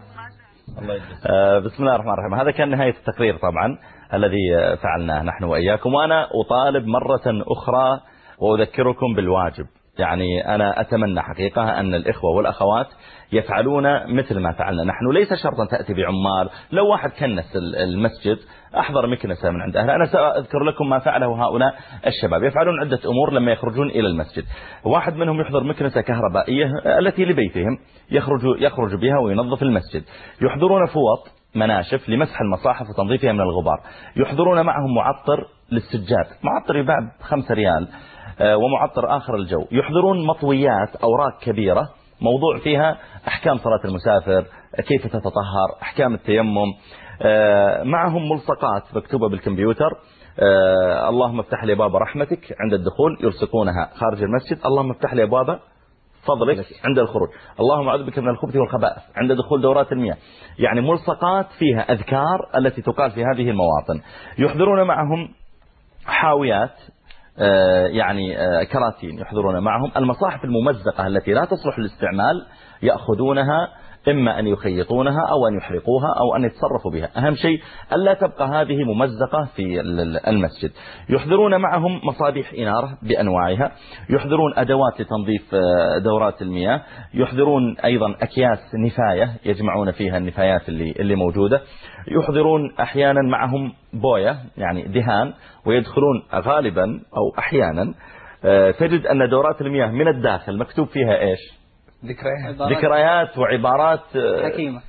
آه بسم الله الرحمن الرحيم. هذا كان نهاية التقرير طبعا الذي فعلناه نحن وإياكم، وأنا أطالب مرة أخرى وأذكركم بالواجب. يعني أنا أتمنى حقيقة أن الإخوة والأخوات يفعلون مثل ما فعلنا نحن. ليس شرطا تأتي بعمال، لو واحد كنس المسجد أحضر مكنسة من عند أهله. أنا سأذكر لكم ما فعله هؤلاء الشباب، يفعلون عدة أمور لما يخرجون إلى المسجد. واحد منهم يحضر مكنسة كهربائية التي لبيتهم، يخرج, يخرج بها وينظف المسجد. يحضرون فوط مناشف لمسح المصاحف وتنظيفها من الغبار. يحضرون معهم معطر للسجاد، معطر يباع بخمسة ريال ومعطر آخر الجو. يحضرون مطويات أوراق كبيرة موضوع فيها أحكام صلاة المسافر، كيف تتطهر، أحكام التيمم. معهم ملصقات مكتوبة بالكمبيوتر، اللهم افتح لي باب رحمتك عند الدخول، يلصقونها خارج المسجد. اللهم افتح لي باب فضلك عند الخروج. اللهم أعوذ بك من الخبث والخبائث عند دخول دورات المياه. يعني ملصقات فيها أذكار التي تقال في هذه المواطن. يحضرون معهم حاويات، يعني كراتين، يحضرون معهم المصاحف الممزقة التي لا تصلح للاستعمال، يأخذونها إما أن يخيطونها أو أن يحرقوها أو أن يتصرفوا بها. أهم شيء ألا تبقى هذه ممزقة في المسجد. يحضرون معهم مصابيح إنارة بأنواعها، يحضرون أدوات لتنظيف دورات المياه، يحضرون أيضا أكياس نفاية يجمعون فيها النفايات اللي, اللي موجودة. يحضرون أحيانا معهم بوية يعني دهان، ويدخلون غالبا أو أحيانا تجد أن دورات المياه من الداخل مكتوب فيها إيش؟ ذكريات ذكريات وعبارات حكيمة.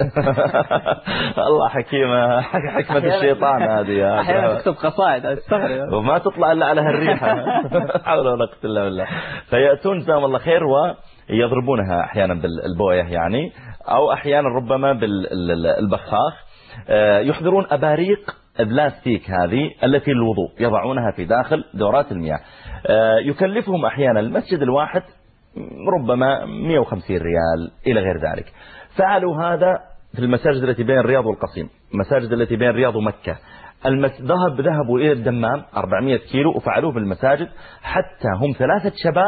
الله حكيمة، حكمة الشيطان هذه. أحيانا تكتب قصائد أستغرب وما تطلع إلا على هالريحة. حول ولا قوة إلا بالله. فيأتون جزاهم الله خير ويضربونها أحيانا بالبوية يعني، أو أحيانا ربما بالبخاخ. يحضرون أباريق بلاستيك هذه التي للوضوء، يضعونها في داخل دورات المياه. يكلفهم أحيانا المسجد الواحد ربما مئة وخمسين ريال إلى غير ذلك. فعلوا هذا في المساجد التي بين الرياض والقصيم، المساجد التي بين الرياض ومكة. ذهب ذهبوا إلى الدمام أربعمئة كيلو وفعلوه في المساجد، حتى هم ثلاثة شباب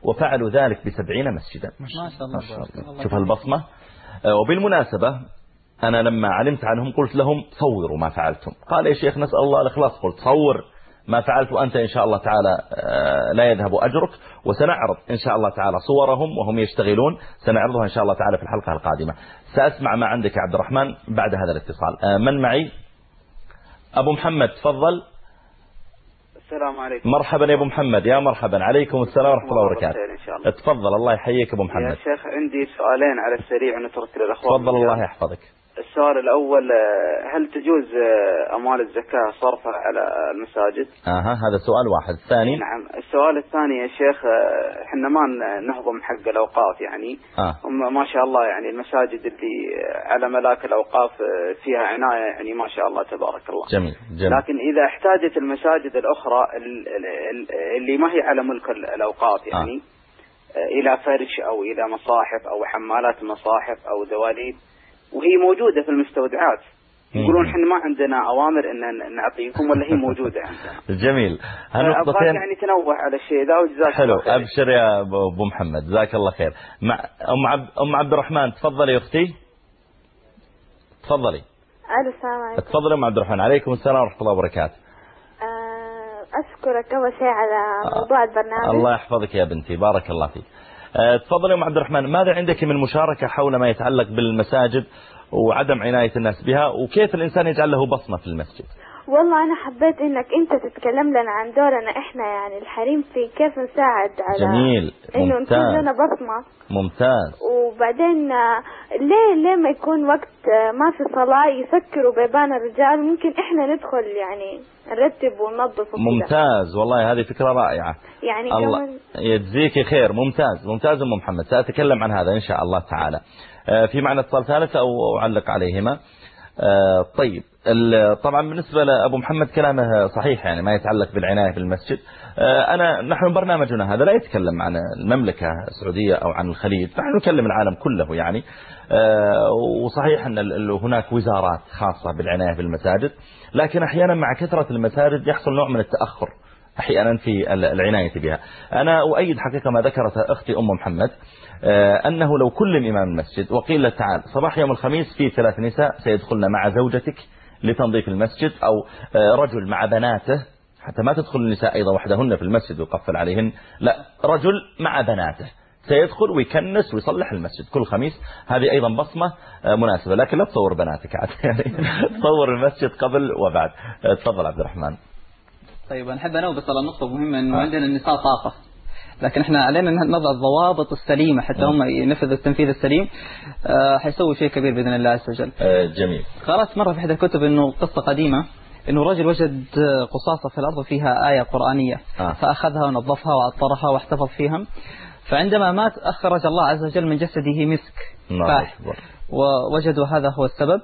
وفعلوا ذلك بسبعين مسجدا. ما شاء الله, ما شاء الله. شوف البصمة. وبالمناسبة أنا لما علمت عنهم قلت لهم صوروا ما فعلتم. قال يا شيخ نسأل الله الإخلاص. قلت صور ما فعلت وأنت إن شاء الله تعالى لا يذهب أجرك، وسنعرض إن شاء الله تعالى صورهم وهم يشتغلون، سنعرضها إن شاء الله تعالى في الحلقة القادمة. سأسمع ما عندك يا عبد الرحمن بعد هذا الاتصال. من معي؟ أبو محمد تفضل. السلام عليكم. مرحبا يا أبو محمد. يا مرحبا. عليكم السلام ورحمة الله وبركاته. تفضل الله يحييك أبو محمد. يا شيخ عندي سؤالين على السريع ونترك للأخوان. تفضل الله يحفظك. السؤال الأول، هل تجوز أموال الزكاة صرفها على المساجد؟ آها هذا سؤال واحد. الثاني؟ نعم. السؤال الثاني يا شيخ، احنا ما نهضم حق الأوقاف يعني آه. ما شاء الله يعني المساجد اللي على ملاك الأوقاف فيها عناية يعني ما شاء الله تبارك الله. جميل. جميل. لكن إذا احتاجت المساجد الأخرى اللي ما هي على ملك الأوقاف يعني آه. إلى فرش أو إلى مصاحف أو حمالات مصاحف أو دواليب وهي موجودة في المستودعات، يقولون احنا ما عندنا أوامر إن نعطيكم ولا هي موجودة عندنا. جميل. هالنقطتين يعني تنوه على الشيء ذا وجزاك حلو. أبشر يا أبو محمد جزاك الله خير. مع أم عبد أم عبد الرحمن تفضلي يا أختي. تفضلي. السلام عليكم. تفضلي أم عبد الرحمن. عليكم السلام ورحمة الله وبركاته. أشكرك أول شيء على موضوع البرنامج. الله يحفظك يا بنتي بارك الله فيك. تفضلي أم عبد الرحمن، ماذا عندك من مشاركة حول ما يتعلق بالمساجد وعدم عناية الناس بها وكيف الإنسان يجعل له بصمة في المسجد؟ والله أنا حبيت إنك أنت تتكلم لنا عن دورنا إحنا يعني الحريم في كيف نساعد على جميل. إنه نكون لنا بصمة. ممتاز. وبعدين ليه ليه ما يكون وقت ما في صلاة يسكروا بيبان الرجال ممكن إحنا ندخل يعني نرتب وننظف وكذا. ممتاز والله هذه فكرة رائعة. يعني الله كمان يجزيك خير. ممتاز ممتاز أم محمد. سأتكلم عن هذا إن شاء الله تعالى. في معنى اتصال ثالث أو أعلق عليهما. طيب طبعا بالنسبة لأبو محمد كلامه صحيح يعني ما يتعلق بالعناية بالمسجد. أنا نحن برنامجنا هذا لا يتكلم عن المملكة السعودية أو عن الخليج، نحن نكلم العالم كله يعني. وصحيح أن هناك وزارات خاصة بالعناية بالمساجد، لكن أحيانا مع كثرة المساجد يحصل نوع من التأخر أحيانا في العناية بها. أنا أؤيد حقيقة ما ذكرت أختي أم محمد أنه لو كل إمام المسجد وقيل تعال صباح يوم الخميس في ثلاث نساء سيدخلن مع زوجتك لتنظيف المسجد، أو رجل مع بناته، حتى ما تدخل النساء أيضا وحدهن في المسجد ويقفل عليهن، لا رجل مع بناته سيدخل ويكنس ويصلح المسجد كل خميس. هذه أيضا بصمة مناسبة، لكن لا تصور بناتك عاد يعني تصور المسجد قبل وبعد. تفضل عبد الرحمن. طيب أنا أحب أنوه بس على نقطة مهمة أنه عندنا النساء طاقة، لكن احنا علينا نضع الضوابط السليمة حتى هم ينفذوا التنفيذ السليم. أه حيسوي شيء كبير بإذن الله عز وجل. أه جميل. قرأت مرة في إحدى الكتب أنه قصة قديمة أنه رجل وجد قصاصة في الأرض فيها آية قرآنية آه. فأخذها ونظفها وعطرها واحتفظ فيها، فعندما مات أخرج الله عز وجل من جسده مسك فاح ووجدوا هذا هو السبب.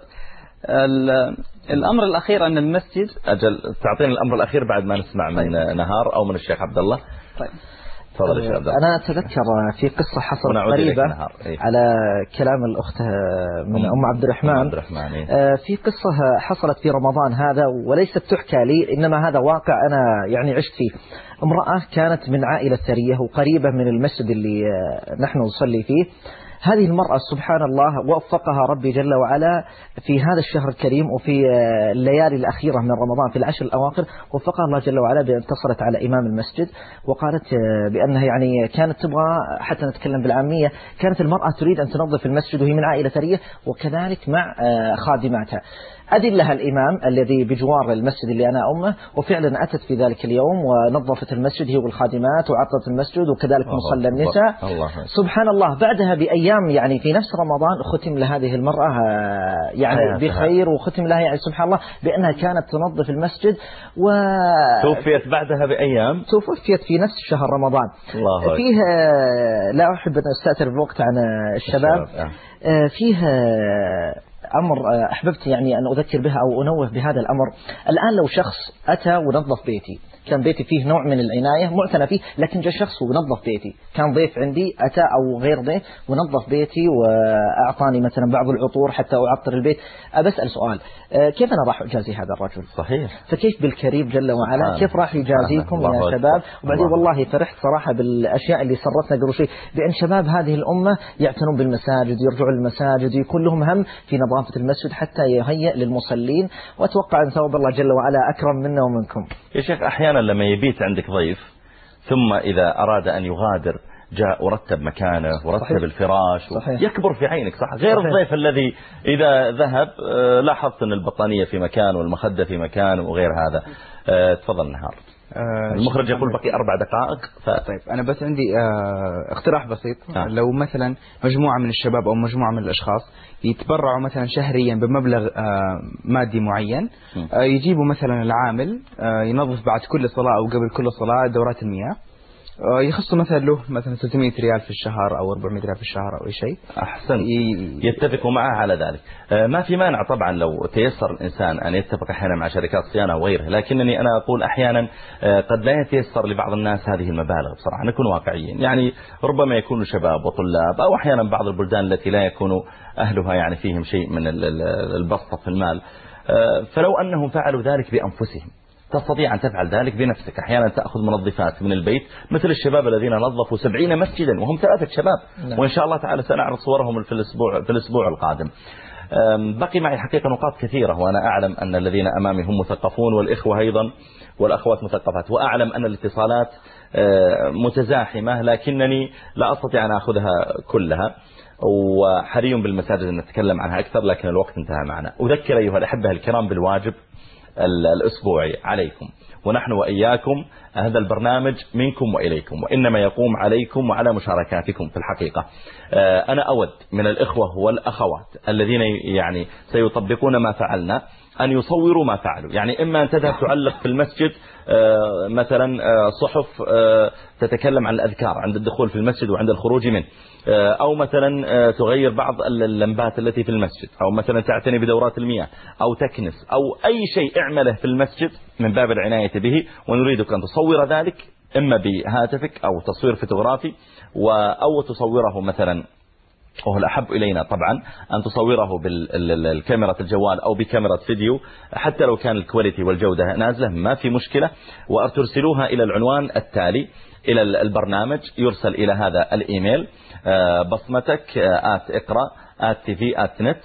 الأمر الأخير أن المسجد أجل تعطينا الأمر الأخير بعد ما نسمع من نهار أو من الشيخ عبد الله. طيب. أنا أتذكر في قصة حصلت قريبة إيه؟ على كلام الأخت من أم عبد الرحمن, عبد الرحمن إيه؟ في قصة حصلت في رمضان هذا وليست تحكى لي، إنما هذا واقع أنا يعني عشت فيه. امرأة كانت من عائلة ثرية وقريبة من المسجد اللي نحن نصلي فيه. هذه المرأة سبحان الله وفقها ربي جل وعلا في هذا الشهر الكريم وفي الليالي الأخيرة من رمضان في العشر الأواخر، وفقها الله جل وعلا بأن اتصلت على إمام المسجد وقالت بأنها يعني كانت تبغى، حتى نتكلم بالعامية، كانت المرأة تريد أن تنظف المسجد وهي من عائلة ثرية وكذلك مع خادماتها. أذن لها الإمام الذي بجوار المسجد اللي أنا أمه، وفعلا أتت في ذلك اليوم ونظفت المسجد هي والخادمات وعطت المسجد وكذلك مصلى النساء. سبحان الله بعدها بأيام يعني في نفس رمضان ختم لهذه المرأة يعني بخير، وختم لها يعني سبحان الله بأنها كانت تنظف المسجد و توفيت بعدها بأيام. توفيت في نفس شهر رمضان. الله فيه لا أحب أن أستأثر بوقت عن الشباب. فيه أمر أحببت يعني أن أذكر بها أو أنوه بهذا الأمر. الآن لو شخص أتى ونظف بيتي كان بيتي فيه نوع من العناية معتنى فيه، لكن جاء شخص ونظف بيتي، كان ضيف عندي أتى أو غير ضيف ونظف بيتي وأعطاني مثلا بعض العطور حتى أعطر البيت. أبسأل سؤال، كيف أنا راح أجازي هذا الرجل؟ صحيح. فكيف بالكريم جل وعلا كيف راح يجازيكم يا شباب؟ وبعدين والله فرحت صراحة بالأشياء اللي سرتنا قبل شيء، بأن شباب هذه الأمة يعتنون بالمساجد، يرجعوا للمساجد، يكون لهم هم في نظافة المسجد حتى يهيئ للمصلين، وأتوقع أن ثواب الله جل وعلا أكرم منا ومنكم. يا شيخ أحيانا لما يبيت عندك ضيف ثم إذا أراد أن يغادر جاء ورتب مكانه ورتب صحيح. الفراش صحيح. يكبر في عينك صح، غير صحيح. الضيف الذي إذا ذهب لاحظت أن البطانية في مكان والمخدة في مكان وغير هذا. تفضل نهار. آه المخرج يقول بقي أربع دقائق ف... طيب أنا بس عندي آه اقتراح بسيط. آه. لو مثلا مجموعة من الشباب أو مجموعة من الأشخاص يتبرعوا مثلا شهريا بمبلغ آه مادي معين، آه يجيبوا مثلا العامل آه ينظف بعد كل صلاة أو قبل كل صلاة دورات المياه، يخص مثلا له مثلا ثلاثمئة ريال في الشهر أو أربعمئة ريال في الشهر أو أي شيء. أحسن. يتفقوا معه على ذلك. ما في مانع طبعا لو تيسر الإنسان أن يتفق أحيانا مع شركات صيانة وغيرها، لكنني أنا أقول أحيانا قد لا يتيسر لبعض الناس هذه المبالغ بصراحة، نكون واقعيين. يعني ربما يكونوا شباب وطلاب أو أحيانا بعض البلدان التي لا يكون أهلها يعني فيهم شيء من البسطة في المال، فلو أنهم فعلوا ذلك بأنفسهم تستطيع أن تفعل ذلك بنفسك. أحيانا تأخذ منظفات من البيت مثل الشباب الذين نظفوا سبعين مسجدا وهم ثلاثة شباب، وإن شاء الله تعالى سنعرض صورهم في الأسبوع, في الأسبوع القادم. بقي معي حقيقة نقاط كثيرة، وأنا أعلم أن الذين أمامي هم مثقفون والإخوة أيضا والأخوات مثقفات، وأعلم أن الاتصالات متزاحمة لكنني لا أستطيع أن أخذها كلها، وحري بالمساجد أن نتكلم عنها أكثر لكن الوقت انتهى معنا. أذكر أيها الأحبة الكرام بالواجب الأسبوعي عليكم، ونحن وإياكم هذا البرنامج منكم وإليكم، وإنما يقوم عليكم وعلى مشاركاتكم في الحقيقة. أنا أود من الإخوة والأخوات الذين يعني سيطبقون ما فعلنا أن يصوروا ما فعلوا. يعني إما أن تذهب تعلق في المسجد مثلا صحف تتكلم عن الأذكار عند الدخول في المسجد وعند الخروج منه، أو مثلا تغير بعض اللمبات التي في المسجد، أو مثلا تعتني بدورات المياه، أو تكنس، أو أي شيء اعمله في المسجد من باب العناية به، ونريدك أن تصور ذلك إما بهاتفك أو تصوير فوتوغرافي، أو تصوره مثلا، وهو الأحب إلينا طبعا أن تصوره بالكاميرا الجوال أو بكاميرا فيديو، حتى لو كان الكواليتي والجودة نازلة ما في مشكلة، وترسلوها إلى العنوان التالي إلى البرنامج. يرسل إلى هذا الإيميل بصمتك آت اقرأ آت تي آت نت.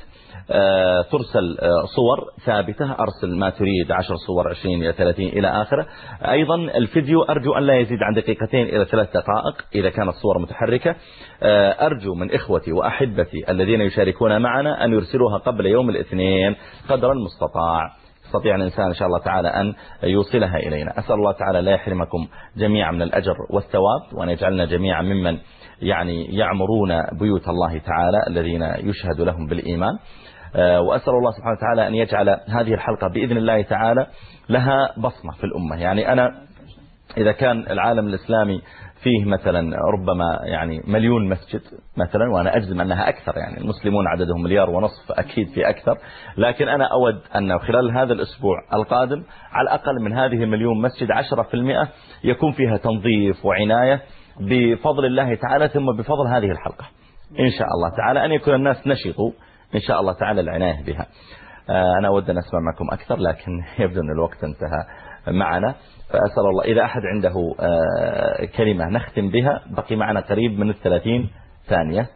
ترسل صور ثابتة، أرسل ما تريد، عشر صور، عشرين، ثلاثين إلى آخره. أيضا الفيديو أرجو أن لا يزيد عن دقيقتين إلى ثلاث دقائق إذا كانت الصور متحركة. أرجو من إخوتي وأحبتي الذين يشاركون معنا أن يرسلوها قبل يوم الاثنين قدر المستطاع، يستطيع الإنسان إن شاء الله تعالى أن يوصلها إلينا. أسأل الله تعالى لا يحرمكم جميعا من الأجر والثواب، وأن يجعلنا جميعا ممن يعني يعمرون بيوت الله تعالى الذين يشهد لهم بالإيمان. وأسأل الله سبحانه وتعالى أن يجعل هذه الحلقة بإذن الله تعالى لها بصمة في الأمة. يعني أنا إذا كان العالم الإسلامي فيه مثلا ربما يعني مليون مسجد مثلا، وأنا أجزم أنها أكثر، يعني المسلمون عددهم مليار ونصف، أكيد في أكثر، لكن أنا أود أن خلال هذا الأسبوع القادم على الأقل من هذه المليون مسجد عشرة في المئة يكون فيها تنظيف وعناية بفضل الله تعالى، ثم بفضل هذه الحلقة إن شاء الله تعالى أن يكون الناس نشطوا إن شاء الله تعالى العناية بها. أنا أود أن أسمع معكم أكثر لكن يبدو أن الوقت انتهى معنا، فأسأل الله إذا أحد عنده كلمة نختم بها، بقي معنا قريب من الثلاثين ثانية.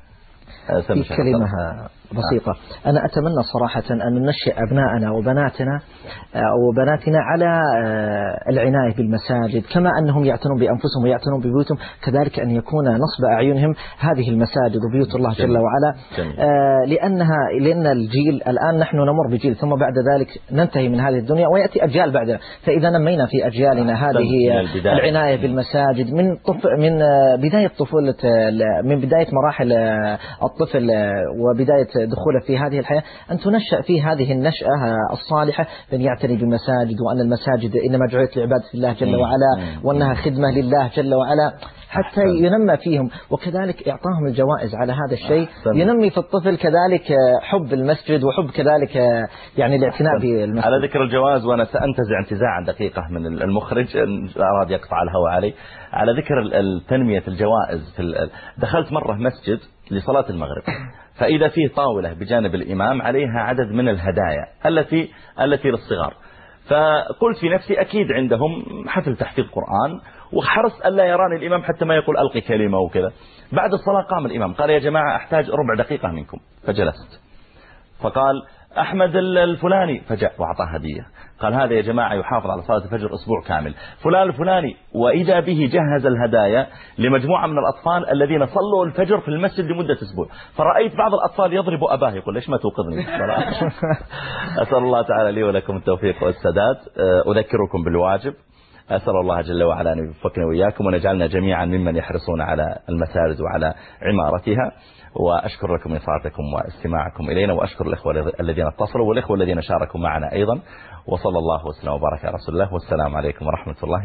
في كلمة بسيطة. أنا أتمنى صراحة أن ننشئ أبناءنا وبناتنا وبناتنا على العناية بالمساجد، كما أنهم يعتنون بأنفسهم ويعتنون ببيوتهم، كذلك أن يكون نصب أعينهم هذه المساجد وبيوت الله جل وعلا. لأنها لأن الجيل الآن نحن نمر بجيل، ثم بعد ذلك ننتهي من هذه الدنيا ويأتي أجيال بعدنا، فإذا نمينا في أجيالنا هذه العناية بالمساجد من طف من بداية طفولة من بداية مراحل الطفل وبداية دخوله في هذه الحياة، أن تنشأ في هذه النشأة الصالحة بأن يعتني بالمساجد، وأن المساجد إنما جعلت لعبادة الله جل وعلا، وأنها خدمة لله جل وعلا. حتى ينمى فيهم، وكذلك إعطاهم الجوائز على هذا الشيء ينمي في الطفل كذلك حب المسجد وحب كذلك يعني الاعتناء بالمسجد. على ذكر الجوائز، وأنا سأنتزع انتزاعا دقيقة من المخرج أراد يقطع الهواء علي، على ذكر تنمية الجوائز، في دخلت مرة مسجد لصلاة المغرب، فإذا فيه طاولة بجانب الإمام عليها عدد من الهدايا التي التي للصغار، فقلت في نفسي أكيد عندهم حفل تحفيظ قرآن، وحرص ألا يراني الإمام حتى ما يقول ألقي كلمة وكذا. بعد الصلاة قام الإمام قال يا جماعة أحتاج ربع دقيقة منكم، فجلست، فقال أحمد الفلاني، فجاء وأعطاه هدية، قال هذا يا جماعة يحافظ على صلاة الفجر أسبوع كامل، فلان الفلاني، وإذا به جهز الهدايا لمجموعة من الأطفال الذين صلوا الفجر في المسجد لمدة أسبوع. فرأيت بعض الأطفال يضرب أباه يقول ليش ما توقظني بالصلاة. أسأل الله تعالى لي ولكم التوفيق والسداد. أذكركم بالواجب، أسأل الله جل وعلا أن يوفقنا وإياكم ونجعلنا جميعا ممن يحرصون على المساجد وعلى عمارتها. وأشكر لكم إصغائكم واستماعكم إلينا، وأشكر الإخوة الذين اتصلوا والإخوة الذين شاركوا معنا أيضا، وصلى الله وسلم وبارك على رسول الله، والسلام عليكم ورحمة الله.